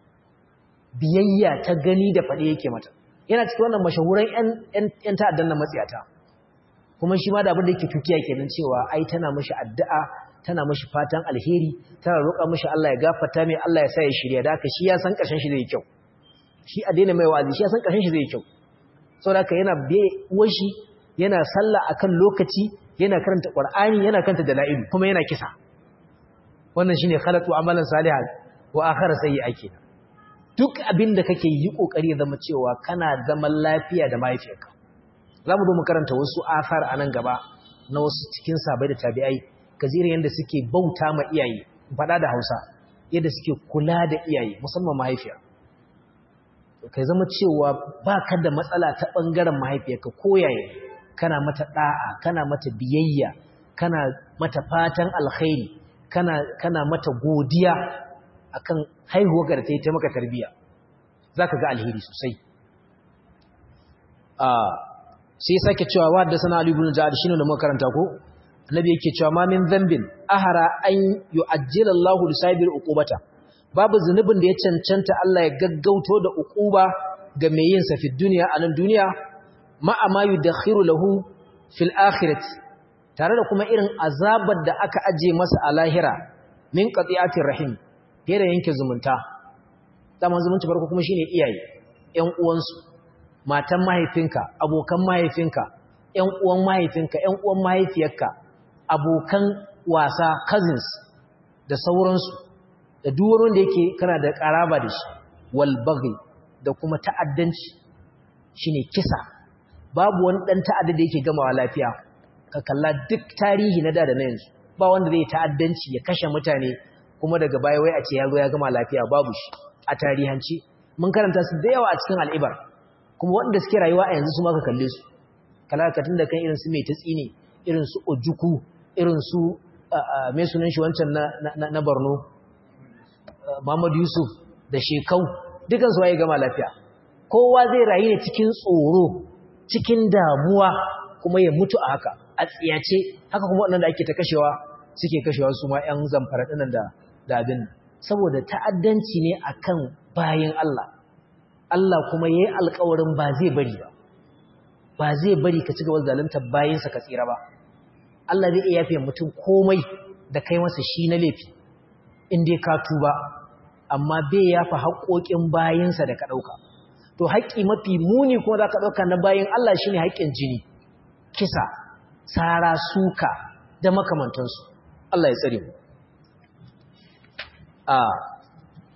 biyayya ta gani da fade yake mata yana cikin wannan mashahuran ƴan ƴan ta'addan na matsiyata kuma shi ma da abin da yake tukiya kenan cewa ai tana mishi addu'a tana mishi fatan alheri tana roƙa mishi Allah ya gafarta mai Allah ya sa ya shirya da haka shi ya san ƙarshen shi zai kyau shi a daina mai wa'azi shi ya san ƙarshen shi zai kyau saboda haka yana biye uwar shi yana sallah akan lokaci yana karanta Qur'ani yana karanta dalail kuma yana kisa wannan shine khalatu amalan salihan wa akhar sayyi'a kenan duk abinda kake yi kokari ya zama cewa kana zaman lafiya da mahaifiyarka zamu zo mu karanta wasu athar anan gaba na wasu cikin sabai da tabi'ai kazirin yanda suke bauta ma iyaye fada da Hausa yadda suke kula da iyaye musamman mahaifiya kai zama cewa baka da matsala ta bangaren mahaifiyarka ko yaye kana mata da'a kana mata biyayya kana mata fatan alkhairi kana kana mata godiya akan haihuwar da ta yi ta maka tarbiya zaka ga alheri sosai ah sai sake cewa wa da sana Ali ibn Ja'ad shine da muka karanta ko annabi yake cewa ma min dhanbin ahara an yu'ajjila Allahu li sahibil uqubata babu zunubin da ya cancanta Allah ya gaggauto da uquba ga mai yin sa fi duniya a nan duniya ma'a ma yudakhiru lahu fil akhirati tare da kuma irin azabar da aka aje masa a lahira min qati'atir rahim fere yanke zumunta zaman zumunci farko kuma shine iyaye ƴan uwansu matan mahaifinka abokan mahaifinka ƴan uwan mahaifinka ƴan uwan mahaifiyarka abokan wasa cousins da sauransu da duk wanda yake kana da karaba da shi wal baghi da kuma ta'addanci shine kisa babu wani dan ta'adda da yake gamawa lafiya ka kalla duk tarihi na da da na yanzu ba wanda zai ta'addanci ya kashe mutane kuma daga baya wai a ce ya zo ya gama lafiya babu shi a tarihanci mun karanta su da yawa a cikin al'ibar kuma wanda suke rayuwa a yanzu su ma ka kalle su kalakatun da kan irin su mai tatsi ne irin su ojuku irin su mai sunan shi wancan na na Borno Muhammad Yusuf da Shekau dukan su waye gama lafiya kowa zai rayu ne cikin tsoro cikin damuwa kuma ya mutu a haka a tsiyace haka kuma waɗanda ake ta kashewa suke kashewa su ma ƴan zamfara ɗinan da da abin saboda ta'addanci ne akan bayin Allah Allah kuma yayi alƙawarin ba zai bari ba ba zai bari ka cigaba da zalunta bayinsa ka tsira ba Allah zai iya yafe mutum komai da kai masa shi na laifi in dai ka tuba amma bai yafa haƙoƙin bayinsa da ka ɗauka to haƙƙi mafi muni kuma za ka ɗauka na bayin Allah shine haƙƙin jini kisa tsara suka da makamantansu Allah ya tsare mu a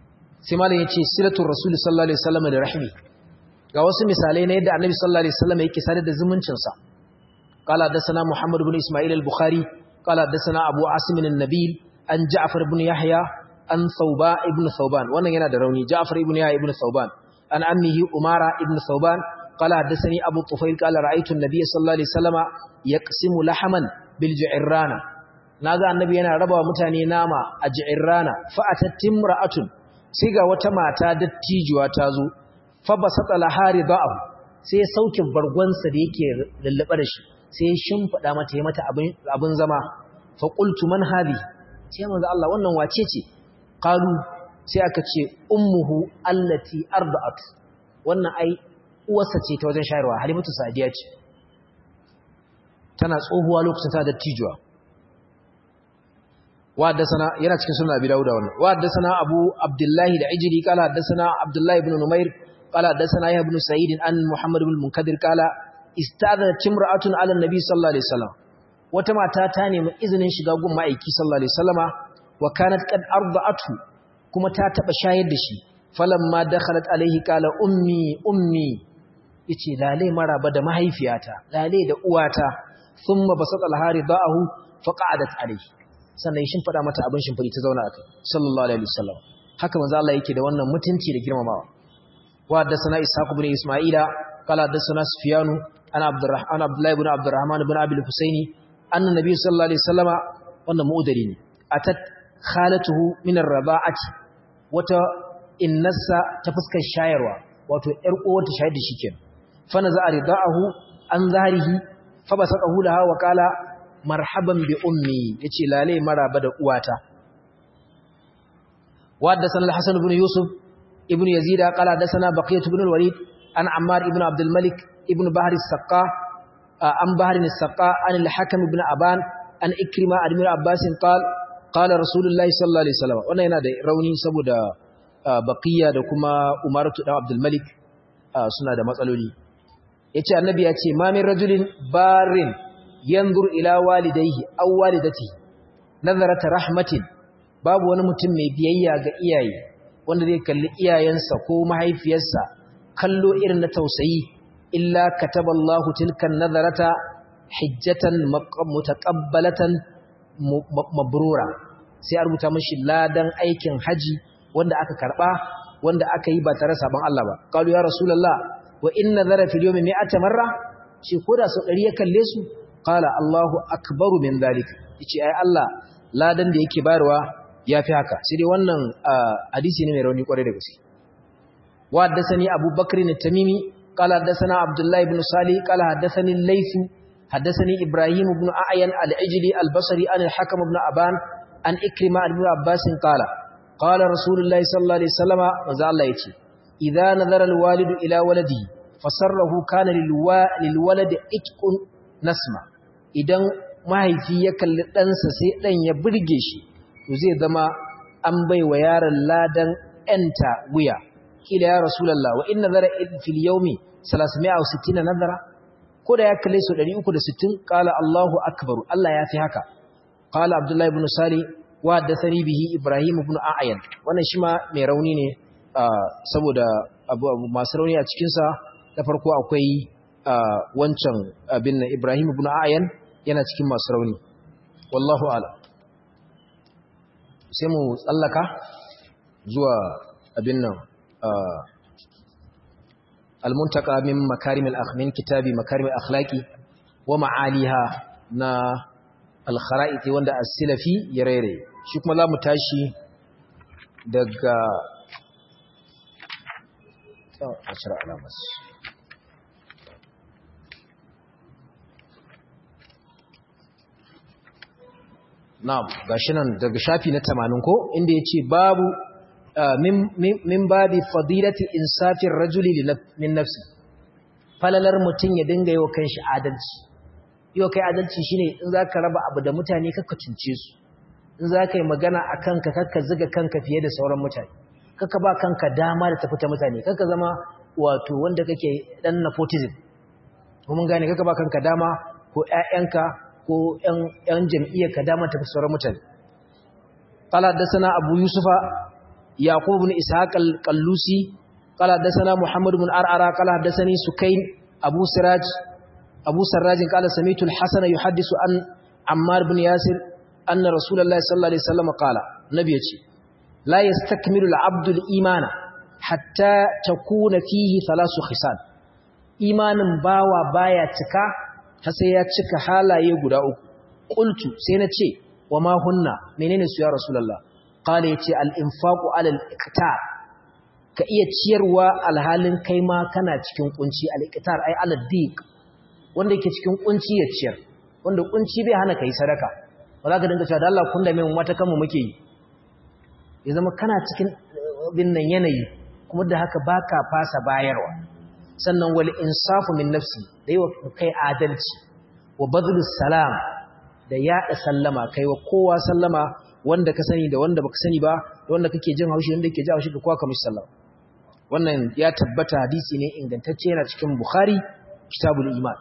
sai malam yace silatul rasul sallallahu alaihi wasallam da rahmi ga wasu misalai na yadda annabi sallallahu alaihi wasallam yake sadar da zumuncin sa qala hadathana muhammad ibn isma'il al-bukhari qala hadathana abu asim an-nabil an ja'far ibn yahya an thawba ibn thawban wannan yana da rauni ja'far ibn yahya ibn thawban an ammihi umara ibn thawban qala hadathani abu tufail qala ra'aytu an-nabiy sallallahu alaihi wasallam yaqsimu lahaman bil ju'rana naga annabi yana rabawa mutane nama a ju'rana fa atattimra'atun sai ga wata mata dattijuwa ta zo fa basata lahari da'ahu sai sauke bargonsa da yake lullube da shi sai shimfida mata ya mata abin abin zama fa qultu man hadi sai manzo Allah wannan wace ce qalu sai aka ce ummuhu allati arda'at wannan ai uwarsa ce ta wajen shayarwa halimatu sadiya ce tana tsohuwa lokacin ta dattijuwa وحدثنا yana cikin sunan Abi Dawud wannan وحدثنا Abu Abdullah al-Ijli qala hadathana Abdullah ibn Numair qala hadathana Yahya ibn Sa'id an Muhammad ibn Munkadir qala istadana timra'atun 'ala an-nabi sallallahu alaihi wasallam wata mata ta nemi izinin shiga gun ma'aiki sallallahu alaihi wasallama wa kanat qad arda'athu kuma ta taba shayar da shi falamma dakhalat alaihi qala ummi ummi yace lale maraba da mahaifiyata lale da uwata thumma basata al-hari da'ahu faqa'adat alaihi sannan shin fada mata abin shin fadi ta zauna akai sallallahu alaihi wasallam haka manzo Allah yake da wannan mutunci da girmamawa wa hadathana ishaq ibn isma'ila qala hadathana sufyanu ana abdurrahman abdullah ibn abdurrahman ibn abi al-husaini anna nabiy sallallahu alaihi wasallama wannan mu'dari ne atat khalatuhu min ar-raba'ati wata innasa ta fuskar shayarwa wato yar uwar ta shayar da shi kenan fa naza'a rida'ahu an zahirihi fa basaqahu laha wa qala marhaban bi ummi yace lale maraba da uwata wa hadathana al-hasan ibn yusuf ibn yazid qala hadathana baqiyat ibn al-walid an ammar ibn abd al-malik ibn bahr as-saqqa an bahr as-saqqa an al-hakim ibn aban an ikrima ibn abbas qala qala rasulullahi sallallahu alaihi wasallam wannan yana da rauni saboda baqiya da kuma umaratu da abd al-malik suna da matsaloli yace annabi ya ce ma min rajulin barin yanzur ila walidayhi aw walidatihi nazarata rahmatin babu wani mutum mai biyayya ga iyaye wanda zai kalli iyayensa ko mahaifiyarsa kallo irin na tausayi illa kataballahu tilkan nazarata hijjatan mutaqabbalatan mabrura sai a rubuta mishi ladan aikin haji wanda aka karba wanda aka yi ba tare saban Allah ba qalu ya rasulullah wa inna nazara fil yawmi mi'ata marra shi koda sau ɗari ya kalle su qala Allahu akbaru min zalika yace ai Allah ladan da yake bayarwa yafi haka sai dai wannan hadisi ne mai rauni kwarai da gaske wa haddathani Abu Bakr at-Tamimi qala haddathana Abdullah ibn Salih qala haddathani al-Layth haddathani Ibrahim ibn A'yan al-Ijli al-Basri an al-Hakim ibn Aban an Ikrima ibn Abbas qala qala Rasulullah sallallahu alaihi wasallam wa Allah yace idza nadhara al-walidu ila waladihi fasarrahu kana lil-waladi itqun nasma idan mahaifi ya kalli ɗansa sai ɗan ya burge shi to zai zama an bai wa yaron ladan ‘yanta wuya kila ya rasulallah wa in nazara fil yaumi salasmi'a wa sittina nazara ko da ya kalle su ɗari uku da sittin qala Allahu akbar Allah ya fi haka qala Abdullah ibn Salih wa haddathani bihi Ibrahim ibn A'yan wannan shi ma mai rauni ne saboda masu rauni a cikin sa da farko akwai wancan abin nan Ibrahim ibn A'yan yana cikin masu rauni wallahu a'lam sai mu tsallaka zuwa abin nan al-muntaka min makarimil akhlaqi kitabi makarimil akhlaqi wa ma'aliha na al-khara'iti wanda as-silafi ya rere shi kuma zamu tashi daga ashra alamas na'am gashi nan daga shafi na tamanin ko inda yace babu min babi fadilati insafir rajuli min nafsi falalar mutun ya dinga yi wa kanshi adalci yi wa kai adalci shine in zaka raba abu da mutane kakka cince su in zaka yi magana akan ka kakka zuga kanka fiye da sauran mutane kakka ba kanka dama da tafi ta mutane kakka zama wato wanda kake dan nepotism mun gane kakka ba kanka dama ko ƴaƴanka ko ƴan jam'iyyar ka dama tafi sauran mutane qala hadathana abu yusufa yaqub ibn ishaq al-qallusi qala hadathana muhammad ibn ar'ara qala hadathani sukayn abu siraj abu sarraj qala sami'tu al-hasan yuhaddisu an ammar ibn yasir anna rasulullahi sallallahu alaihi wasallam qala nabi yace la yastakmilu al-'abdu al-imana hatta takuna fihi thalasu khisal imanin bawa baya cika har sai ya cika halaye guda uku qultu sai na ce wa ma hunna menene su ya rasulullah qala yace al-infaqu 'ala al-iqtar ka iya ciyarwa alhalin kai ma kana cikin kunci al-iqtar ai al-diq wanda yake cikin kunci ya ciyar wanda kunci bai hana kai sadaka ba za ka dinga cewa da Allah kun da min wata kanmu muke yi ya zama kana cikin bin nan yanayi kuma da haka baka fasa bayarwa sannan wal insafu min nafsi da yi wa kai adalci wa badlus salam da yaɗa sallama kai wa kowa sallama wanda ka sani da wanda baka sani ba da wanda kake jin haushi wanda yake ji haushi da kowa ka mishi sallama wannan ya tabbata hadisi ne ingantacce yana cikin Bukhari kitabul iman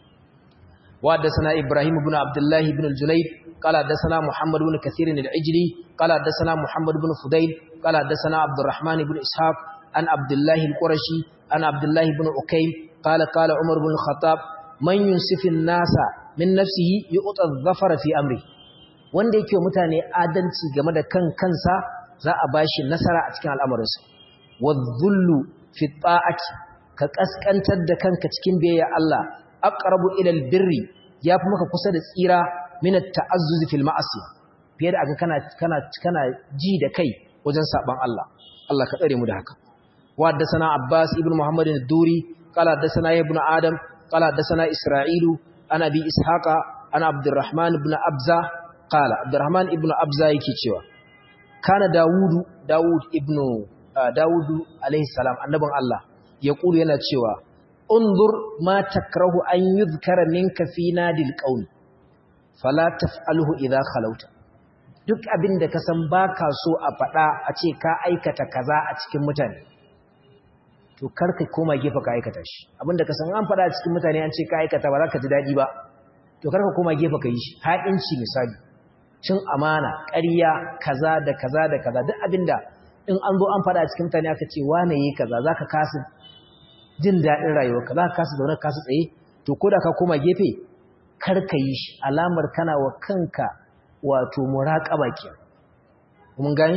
wa hadathana Ibrahim ibn Abdullah ibn al-Junayd qala hadathana Muhammad ibn Kathir al-Ijli qala hadathana Muhammad ibn Fudayl qala hadathana Abdurrahman ibn Ishaq an Abdullah al-Qurashi an Abdullah ibn Ukaym qala qala Umar ibn al-Khattab man yunsifu an-nasa min nafsihi yu'ta adh-dhafara fi amri wanda yake mutane adalci game da kan kansa za a bashi nasara a cikin al'amuransa wadh-dhullu fi ta'ati ka kaskantar da kanka cikin biyayya Allah aqrabu ila al-birri yafi maka kusa da tsira min at-ta'azzuz fil ma'asi fiye da aka kana kana kana ji da kai wajen saban Allah Allah ka tsare mu da haka wa haddathana Abbas ibn Muhammad ad-Duri qala haddathana ibn Adam qala haddathana Isra'ilu ana bi Ishaqa ana Abdurrahman ibn Abza qala Abdurrahman ibn Abza yake cewa kana Dawudu Dawud ibn Dawudu alayhi salam annabin Allah ya kulu yana cewa unzur ma takrahu an yuzkara minka fi nadil qawl fala taf'alhu idha khalawta duk abinda ka san baka so a fada a ce ka aikata kaza a cikin mutane to karka koma gefe ka aikata shi abinda ka san an fada a cikin mutane an ce ka aikata ba za ka ji dadi ba to karka koma gefe ka yi shi haɗinci misali cin amana ƙarya kaza da kaza da kaza duk abinda in an zo an fada a cikin mutane aka ce wane yi kaza zaka kasu jin daɗin rayuwarka za ka kasa zaune kasa tsaye to ko da ka koma gefe kar ka yi shi alamar kana wa kanka wato muraqaba ke mun gani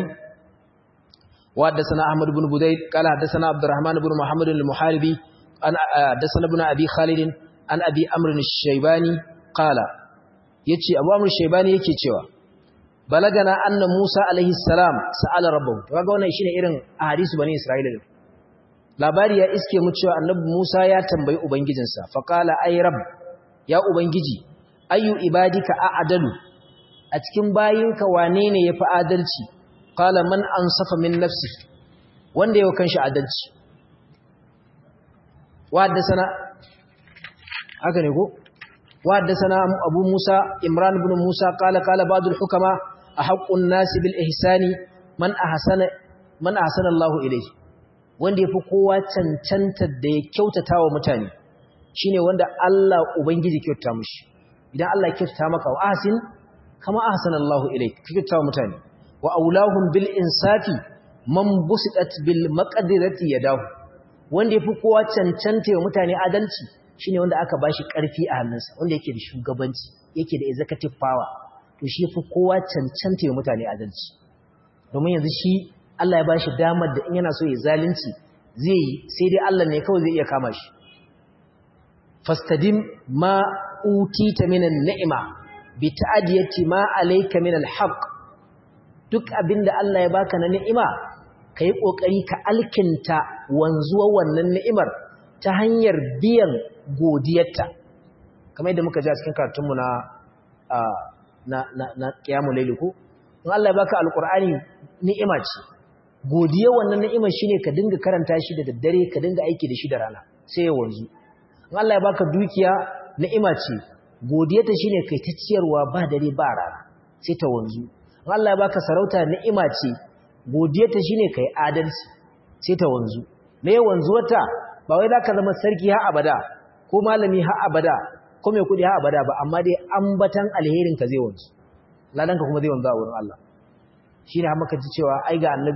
wa haddathana Ahmad ibn Budayd qala haddathana Abdurrahman ibn Muhammad al-Muharibi an haddathana ibn Abi Khalid an Abi Amr al-Shaybani qala yace Abu Amr al-Shaybani yake cewa balagana anna Musa alaihi salam sa'ala rabbahu to kaga wannan shine irin ahadisu bani Isra'ila labari ya iske mu cewa annabi Musa ya tambayi ubangijinsa fa qala ay rabb ya ubangiji ayu ibadika a'dalu a cikin bayinka wane ne yafi adalci qala man ansafa min nafsi wanda yau kanshi adalci wa haddathana haka ne ko wa haddathana abu Musa Imran ibn Musa qala qala ba'dul hukama ahaqqun nasi bil ihsani man ahsana man ahsana Allahu ilayhi wanda ya fi kowa cancantar da ya kyautata wa mutane shi ne wanda Allah Ubangiji kyautata mushi idan Allah kyautata maka wa ahsin kama ahsanallahu ilayk kyautata wa mutane wa aulahum bil insafi man busitat bil maqdirati yadahu wanda ya fi kowa cancanta wa mutane adalci shine wanda aka bashi karfi a hannunsa wanda yake da shugabanci yake da executive power to shi ya fi kowa cancanta wa mutane adalci domin yanzu shi Allah ya ba shi damar da in yana so ya zalunci zai yi sai dai Allah ne kawai zai iya kama shi fastadim ma utita minan ni'ima bi ta'diyati ma alayka minal haqq duk abinda Allah ya baka na ni'ima kai kokari ka alkinta wanzuwar wannan ni'imar ta hanyar biyan godiyarta kamar yadda muka ji a cikin karatunmu na na na na qiyamul layl ko in Allah ya baka alqur'ani ni'ima ce godiya wannan ni'imar shine ka dinga karanta shi da daddare ka dinga aiki da shi da rana sai ya wanzu in Allah ya baka dukiya ni'ima ce godiyarta shine kai ta ciyarwa ba dare ba rana sai ta wanzu in Allah ya baka sarauta ni'ima ce godiyarta shine kai adalci sai ta wanzu me ya wanzu wata ba wai zaka zama sarki har abada ko malami har abada ko mai kudi har abada ba amma dai ambatan alherin ka zai wanzu ladanka kuma zai wanzu a wurin Allah shine har muka ji cewa ai ga annabi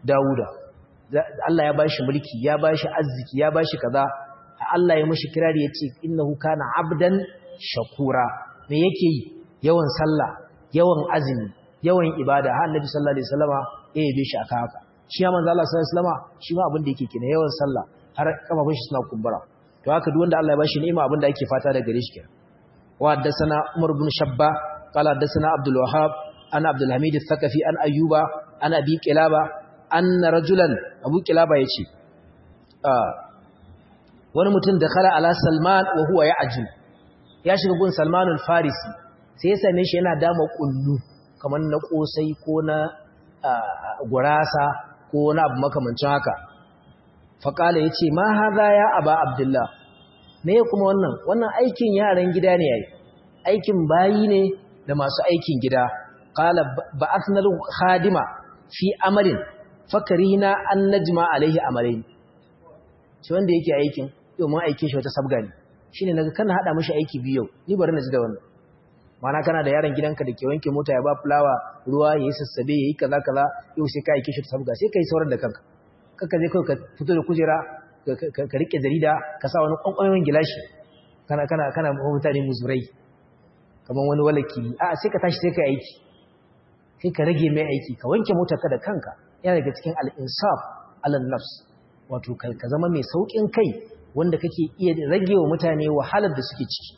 Dawuda Allah ya bashi mulki ya bashi arziki ya bashi kaza Allah ya mishi kirari yace innahu kana abdan shakura me yake yi yawan sallah yawan azumi yawan ibada har Annabi sallallahu alaihi wasallama eh yabe shi aka haka shi ya manzo Allah sallallahu alaihi wasallama shi ma abin da yake kenan yawan sallah har kafafun shi suna kumbura to haka duk wanda Allah ya bashi ni'ima abin da ake fata daga gare shi kenan wa haddathana Umar ibn Shabba qala haddathana Abdul Wahhab an Abdul Hamid al-Thaqafi an Ayyuba an Abi Qilaba anna rajulan Abu Qilaba yace ah wani mutum da khala ala Salman wa huwa ya'jil ya shiga gun Salman al-Farisi sai ya same shi yana dama kullu kamar na kosai ko na gurasa ko na abu makamancin haka faqala yace ma hadha ya aba Abdullah me kuma wannan wannan aikin yaran gida ne yayi aikin bayi ne da masu aikin gida qala ba'athna al-khadima fi amalin fakarina an najma alaihi amalain shi wanda yake aikin yau mun aike shi wata sabga ne shine naga kana hada mishi aiki biyu ni bari na ji da wannan mana kana da yaron gidanka da ke wanke mota ya ba fulawa ruwa yayi sassabe yayi kaza kaza yau sai ka aike shi sabga sai kai sauran da kanka kanka je kai ka fito da kujera ka rike jarida ka sa wani kwankwamin gilashi kana kana kana mutane muzurai kaman wani walaki a sai ka tashi sai kai aiki sai ka rage mai aiki ka wanke motarka da kanka yana daga cikin al-insaf ala nafs wato ka zama mai saukin kai wanda kake iya rage wa mutane wahalar da suke ciki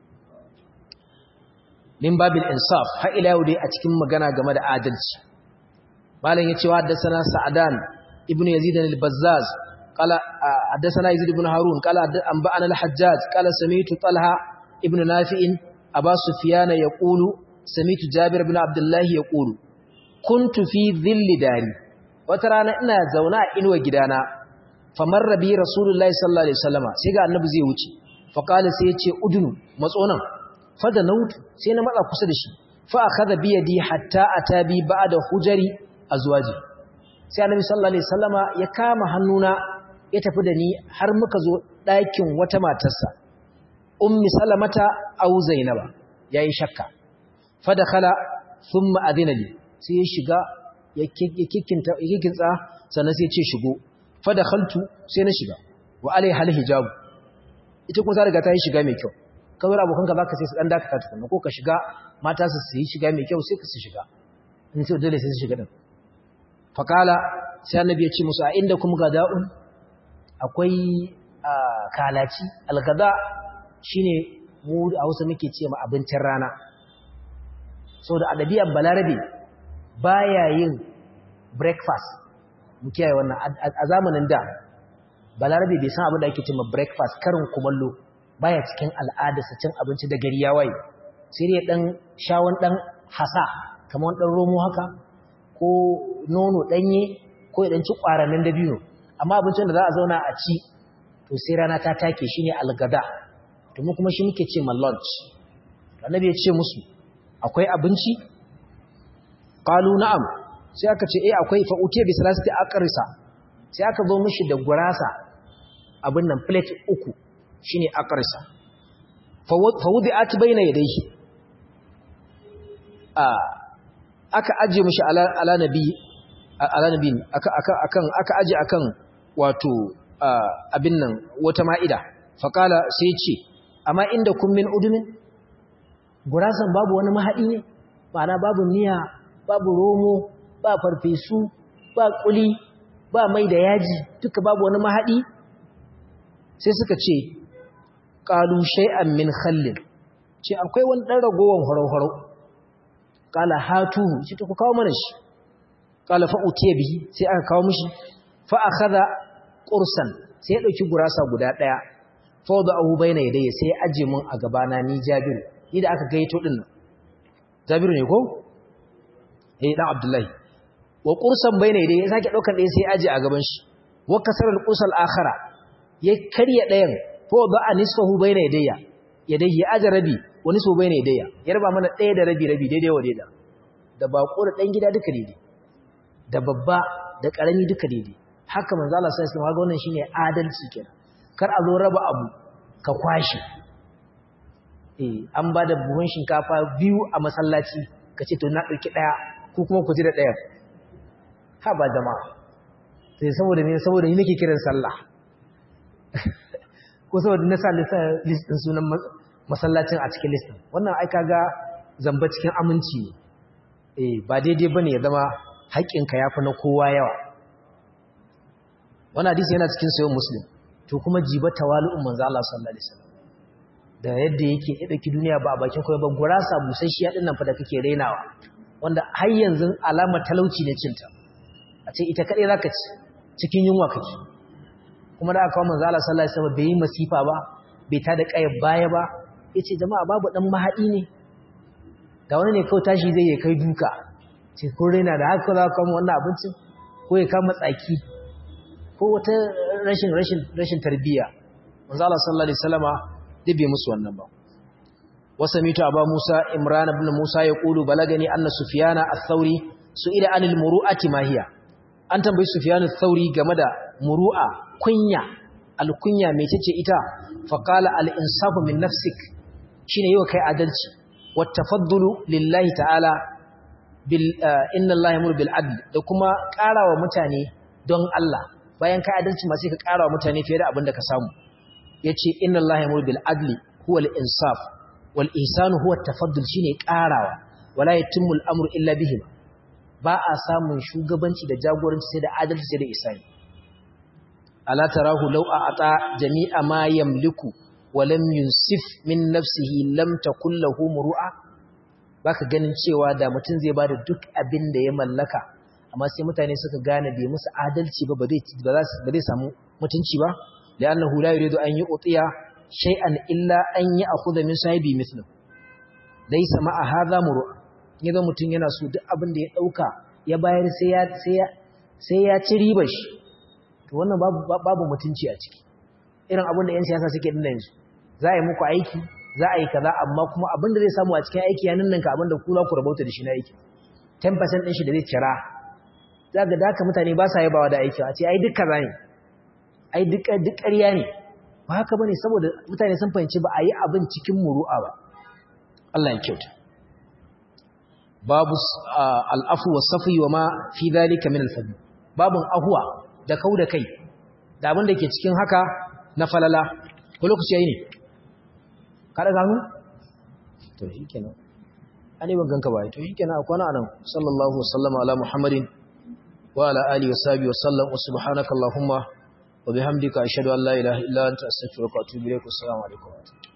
min babil insaf har ila yau dai a cikin magana game da adalci malam yace wa haddathana sa'adan ibnu yazid al-bazzaz qala haddathana yazid ibn harun qala anba'ana al-hajjaj qala sami'tu talha ibn nafi'in aba sufyan yaqulu sami'tu jabir ibn abdullah yaqulu kuntu fi dhilli dari wata rana ina zauna a inuwa gidana famarra bi rasulullahi sallallahu alaihi wasallama sai ga annabi zai wuce fa qala sai yace udunu matsonan fa da nautu sai na matsa kusa da shi fa akhadha bi yadi hatta atabi ba'da hujari azwaji sai annabi sallallahu alaihi wasallama ya kama hannuna ya tafi da ni har muka zo ɗakin wata matarsa ummi salamata aw zainaba yayi shakka fa dakhala thumma adina li sai ya shiga ya kikinta kikinsa sannan sai ya ce shigo fa dakhaltu sai na shiga wa alai hal hijab ita kuma ta riga ta yi shiga mai kyau kawai abokanka zaka sai su dan dakata tukunna ko ka shiga mata su yi shiga mai kyau sai ka su shiga in sai dole sai su shiga din fa kala sai annabi ya ce musu a inda kuma gada'un akwai kalaci algada shine mu a Hausa muke ce ma abincin rana saboda adabiyan balarabe baya yin breakfast mu kiyaye wannan a zamanin da balarabe bai san abin da ake cewa breakfast karin kumallo baya cikin al'adarsa cin abinci da gari ya waye sai dai dan shawon dan hasa kamar dan romo haka ko nono danye ko dan ci kwaranin dabino amma abincin da za a zauna a ci to sai rana ta take shine algada to mu kuma shi muke ce ma lunch annabi ya ce musu akwai abinci qalu na'am sai aka ce eh akwai fa utiya bi salasati aqrisa sai aka zo mishi da gurasa abin nan plate uku shine aqrisa fa wudi'at bayna yadayhi a aka aje mishi ala ala nabi ala nabi aka aka akan aka aje akan wato abin nan wata ma'ida fa kala sai ya ce amma inda kun min udumin gurasan babu wani mahadi ne ma'ana babu miya babu romo ba farfesu ba kuli ba mai da yaji duka babu wani mahadi sai suka ce qalu shay'an min khallin ce akwai wani dan ragowan horo-horo qala hatu shi to ku kawo mana shi qala fa utiya bihi sai aka kawo mishi fa akhadha qursan sai ya dauki gurasa guda daya fa wada'ahu bayna yadayya sai ya aje mun a gabana ni Jabir ni da aka gaito din nan Jabir ne ko eh dan Abdullahi wa qursan bayna yadayya sake daukar ɗaya sai aje a gaban shi wa kasara al-qursal akhara ya karya ɗayan fa wada'a nisfahu bayna yadayya yadayya aje rabi wa nisfu bayna yadayya ya raba mana ɗaya da rabi rabi daidai wa daidai da bako da dan gida duka daidai da babba da karami duka daidai haka manzo Allah sallallahu alaihi wasallam wannan shine adalci kenan kar a zo raba abu ka kwashi eh an bada buhun shinkafa biyu a masallaci kace to na dauki daya ko kuma ku ji da daya ha ba jama'a sai saboda me saboda ni nake kiran sallah ko saboda na sa list din sunan masallacin a cikin list wannan ai kaga zamba cikin aminci ne eh ba daidai bane ya zama haƙƙinka yafi na kowa yawa wannan hadisi yana cikin sahih muslim to kuma jiba tawalu'un manzo Allah sallallahu alaihi wasallam da yadda yake ya dauki duniya ba a bakin koyi ba gurasa busasshiya din nan fa da kake renawa wanda har yanzu alamar talauci ne cinta a ce ita kadai zaka ci cikin yunwa kake kuma da aka kawo manzo Allah sallallahu alaihi wasallam bai yi masifa ba bai ta da kai baya ba yace jama'a babu dan mahadi ne da wani ne kawai tashi zai yi kai duka ce ko rena da haka za ka kawo wannan abincin ko ya kama tsaki ko wata rashin rashin rashin tarbiyya manzo Allah sallallahu alaihi wasallama dai bai musu wannan ba wasamitu aba Musa Imran ibn Musa yaqulu balagani anna Sufyana ath-Thawri su'ila anil muru'ati ma hiya an tambayi Sufyan ath-Thawri game da muru'a kunya al-kunya mecece ita fa qala al-insafu min nafsik shine yau kai adalci wat tafaddulu lillahi ta'ala bil inna Allah yamur bil adl da kuma karawa mutane don Allah bayan kai adalci ma sai ka karawa mutane fiye da abin da ka samu yace inna Allah yamur bil adli huwa al-insaf wal ihsanu huwa at-tafaddul shine karawa wala yatimmu al-amru illa bihi ba a samun shugabanci da jagoranci sai da adalci sai da ihsani ala tarahu law a'ata jami'a ma yamliku wa lam yunsif min nafsihi lam takul lahu muru'a baka ganin cewa da mutum zai bada duk abin da ya mallaka amma sai mutane suka gane bai musu adalci ba ba zai ba zai samu mutunci ba li'annahu la yuridu an yu'tiya shay'an illa an ya'khudha min sahibi mithlu laysa ma'a hadha muru'a yaga mutum yana so duk abin da ya dauka ya bayar sai ya sai ya sai ya ci riba shi to wannan babu babu mutunci a ciki irin abin da yan siyasa suke dinna yanzu za a yi muku aiki za a yi kaza amma kuma abin da zai samu a cikin aiki ya ninninka abin da kula ku rabauta da shi na aiki ten percent din shi da zai kira zaka da haka mutane ba sa yabawa da aiki a ce ai duk kaza ne ai duk duk ƙarya ne ba haka bane saboda mutane sun fahimci ba a yi abin cikin muru'a ba Allah ya kyauta babu al'afu wa safi wa ma fi dhalika min al-fadl babun ahwa da kauda kai da abin da ke cikin haka na falala ko lokaci yayi ne kada gano to shikenan ani ban ganka ba to shikenan akwana anan sallallahu wasallama ala muhammadin wa ala alihi wa sahbihi wa sallam wa subhanakallahumma wa bihamdika ashhadu an la ilaha illa anta astaghfiruka wa atubu ilaik assalamu alaikum